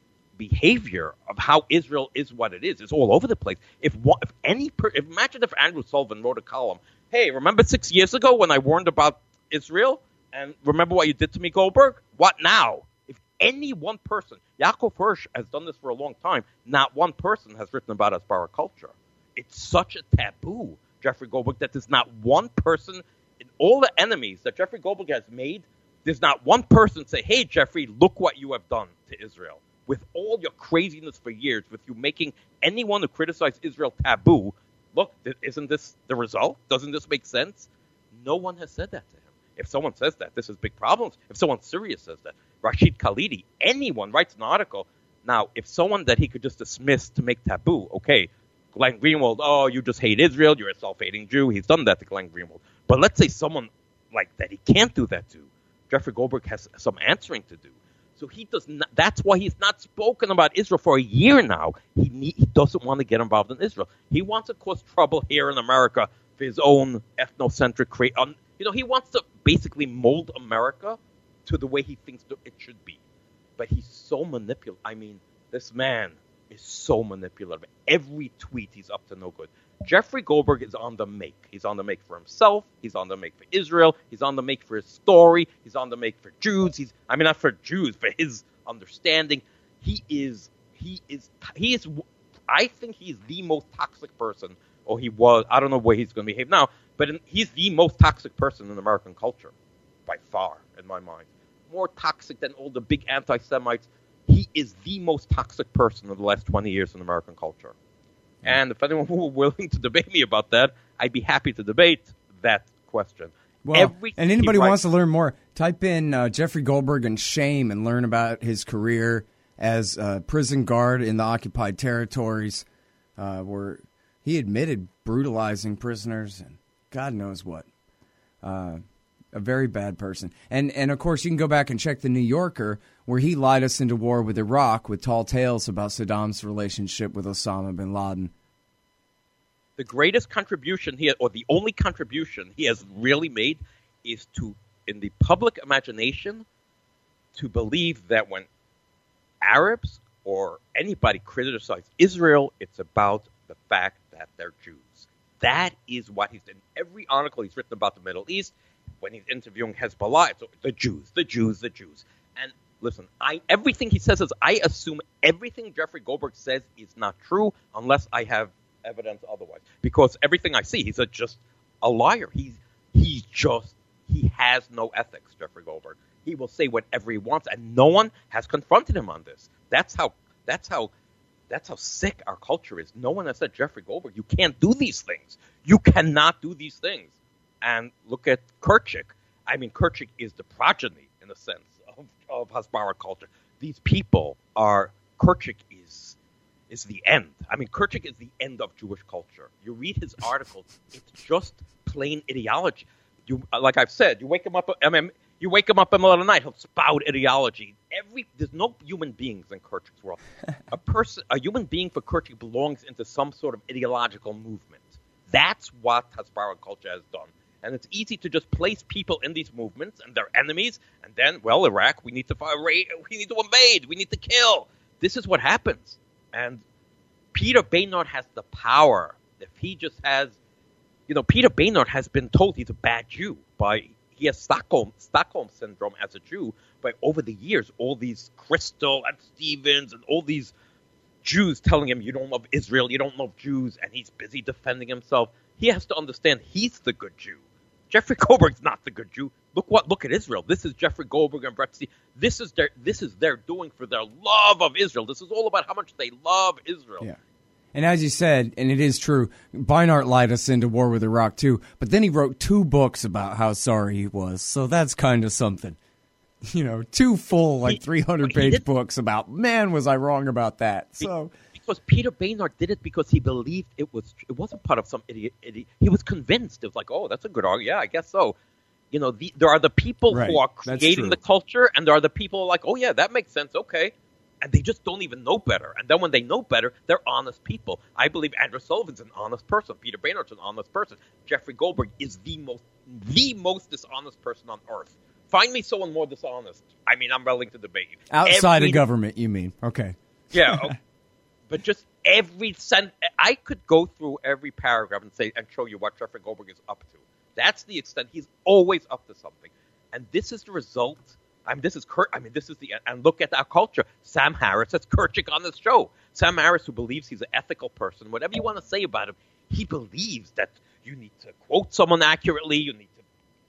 [SPEAKER 2] behavior of how Israel is what it is. It's all over the place. If one, if any, per, if, imagine if Andrew Sullivan wrote a column. Hey, remember six years ago when I warned about Israel? And remember what you did to me, Goldberg? What now? If any one person, Yaakov Hirsch has done this for a long time, not one person has written about Hasbara culture. It's such a taboo, Jeffrey Goldberg, that there's not one person in all the enemies that Jeffrey Goldberg has made, there's not one person say, hey, Jeffrey, look what you have done to Israel. With all your craziness for years, with you making anyone who criticized Israel taboo, look, isn't this the result? Doesn't this make sense? No one has said that to him. If someone says that, this is big problems. If someone serious says that, Rashid Khalidi, anyone writes an article. Now, if someone that he could just dismiss to make taboo, okay, Glenn Greenwald, oh, you just hate Israel, you're a self-hating Jew. He's done that to Glenn Greenwald. But let's say someone like that he can't do that to. Jeffrey Goldberg has some answering to do. So he does not. That's why he's not spoken about Israel for a year now. He need, he doesn't want to get involved in Israel. He wants to cause trouble here in America for his own ethnocentric. Cre- um, you know, he wants to basically mold America to the way he thinks it should be. But he's so manipulative. I mean, this man is so manipulative. Every tweet he's up to no good. Jeffrey Goldberg is on the make. He's on the make for himself. He's on the make for Israel. He's on the make for his story. He's on the make for Jews. He's, I mean, not for Jews, for his understanding. He is, he is, he is, I think he's the most toxic person, or he was, I don't know where he's going to behave now, but in, he's the most toxic person in American culture, by far, in my mind. More toxic than all the big anti-Semites. He is the most toxic person of the last twenty years in American culture. And if anyone were willing to debate me about that, I'd be happy to debate that question.
[SPEAKER 1] Well, Everything and anybody wants to learn more, type in uh, Jeffrey Goldberg and shame and learn about his career as a prison guard in the occupied territories, uh, where he admitted brutalizing prisoners and God knows what. Uh, a very bad person. And, and of course, you can go back and check The New Yorker, where he lied us into war with Iraq with tall tales about Saddam's relationship with Osama bin Laden.
[SPEAKER 2] The greatest contribution he, or the only contribution he has really made, is to, in the public imagination, to believe that when Arabs or anybody criticizes Israel, it's about the fact that they're Jews. That is what he's done. Every article he's written about the Middle East, when he's interviewing Hezbollah, it's the Jews, the Jews, the Jews. And listen, I everything he says is, I assume everything Jeffrey Goldberg says is not true unless I have evidence otherwise. Because everything I see, he's a, just a liar. He's he's just he has no ethics, Jeffrey Goldberg. He will say whatever he wants, and no one has confronted him on this. That's how that's how that's how sick our culture is. No one has said, Jeffrey Goldberg, you can't do these things. You cannot do these things. And look at Kerchik. I mean, Kerchik is the progeny, in a sense, of, of Hasbara culture. These people are, Kerchik is is the end. I mean, Kerchik is the end of Jewish culture. You read his articles, it's just plain ideology. You, like I've said, you wake him up, I mean, you wake him up in the middle of the night, he'll spout ideology. Every There's no human beings in Kerchik's world. A person, a human being for Kerchik belongs into some sort of ideological movement. That's what Hasbara culture has done. And it's easy to just place people in these movements and they're enemies. And then, well, Iraq, we need to we need to invade. We need to kill. This is what happens. And Peter Baynard has the power. If he just has, you know, Peter Baynard has been told he's a bad Jew by, he has Stockholm, Stockholm syndrome as a Jew. But over the years, all these Crystal and Stevens and all these Jews telling him, you don't love Israel, you don't love Jews, and he's busy defending himself. He has to understand he's the good Jew. Jeffrey Goldberg's not the good Jew. Look what look at Israel. This is Jeffrey Goldberg and Brett Stevens. This is their this is their doing for their love of Israel. This is all about how much they love Israel.
[SPEAKER 1] Yeah. And as you said, and it is true, Beinart lied us into war with Iraq too, but then he wrote two books about how sorry he was. So that's kind of something. You know, two full, like three hundred page books about, man, was I wrong about that. So
[SPEAKER 2] because Peter Baynard did it because he believed it was it wasn't part of some idiot, idiot. He was convinced. It was like, oh, that's a good argument. Yeah, I guess so. You know, the, there are the people
[SPEAKER 1] Right.
[SPEAKER 2] who are
[SPEAKER 1] That's
[SPEAKER 2] creating
[SPEAKER 1] true.
[SPEAKER 2] the culture, and there are the people who are like, oh yeah, that makes sense, okay. And they just don't even know better. And then when they know better, they're honest people. I believe Andrew Sullivan's an honest person. Peter Baynard's an honest person. Jeffrey Goldberg is the most, the most dishonest person on earth. Find me someone more dishonest. I mean, I'm willing to debate you.
[SPEAKER 1] Outside
[SPEAKER 2] Every,
[SPEAKER 1] of government, you mean? Okay.
[SPEAKER 2] Yeah, okay. But just every sent, I could go through every paragraph and say and show you what Jeffrey Goldberg is up to. That's the extent. He's always up to something, and this is the result. I mean, this is Kurt. I mean, this is the and look at our culture. Sam Harris, that's Kurchik on this show. Sam Harris, who believes he's an ethical person. Whatever you want to say about him, he believes that you need to quote someone accurately. You need to.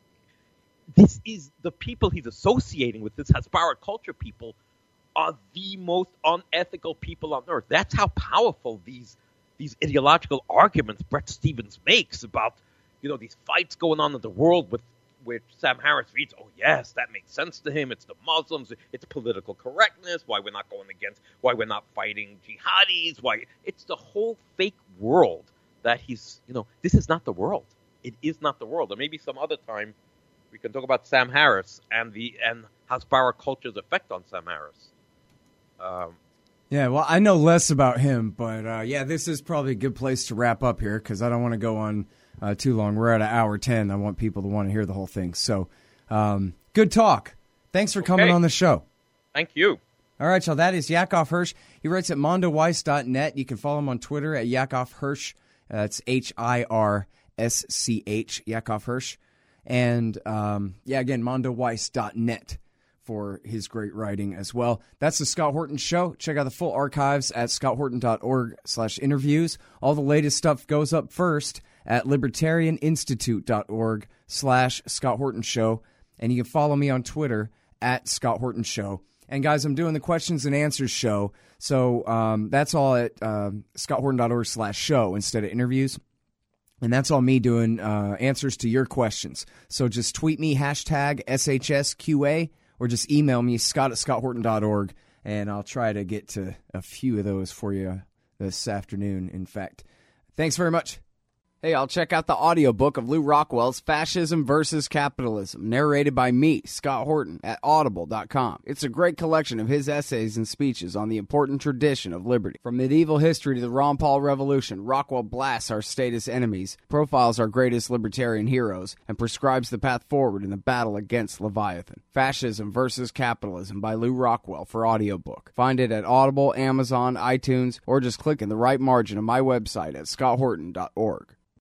[SPEAKER 2] This is the people he's associating with. This Hasbara culture people are the most unethical people on earth. That's how powerful these these ideological arguments Bret Stephens makes about, you know, these fights going on in the world with which Sam Harris reads, oh yes, that makes sense to him. It's the Muslims, it's political correctness, why we're not going against, why we're not fighting jihadis, why it's the whole fake world that he's, you know, this is not the world. It is not the world. And maybe some other time we can talk about Sam Harris and the and Hasbara culture's effect on Sam Harris. Um,
[SPEAKER 1] Yeah, well, I know less about him, but uh, yeah, this is probably a good place to wrap up here because I don't want to go on uh, too long. We're at an hour ten. I want people to want to hear the whole thing. So, um, good talk. Thanks for coming
[SPEAKER 2] Okay.
[SPEAKER 1] on the show.
[SPEAKER 2] Thank you.
[SPEAKER 1] All right, so that is Yakov Hirsch. He writes at mondo weiss dot net. You can follow him on Twitter at Yakov Hirsch. That's H I R S C H, Yakov Hirsch. And, um, yeah, again, mondo weiss dot net for his great writing as well. That's the Scott Horton Show. Check out the full archives at scott horton dot org slash interviews. All the latest stuff goes up first at libertarian institute dot org slash Scott Horton Show. And you can follow me on Twitter at Scott Horton Show. And, guys, I'm doing the questions and answers show. So um, that's all at um, scott horton dot org slash show instead of interviews. And that's all me doing uh, answers to your questions. So just tweet me, hashtag S H S Q A, or just email me, scott at scott horton dot org, and I'll try to get to a few of those for you this afternoon, in fact. Thanks very much. Hey, I'll check out the audiobook of Lou Rockwell's Fascism versus Capitalism, narrated by me, Scott Horton, at audible dot com. It's a great collection of his essays and speeches on the important tradition of liberty. From medieval history to the Ron Paul Revolution, Rockwell blasts our statist enemies, profiles our greatest libertarian heroes, and prescribes the path forward in the battle against Leviathan. Fascism versus Capitalism by Lou Rockwell for audiobook. Find it at Audible, Amazon, iTunes, or just click in the right margin of my website at scott horton dot org.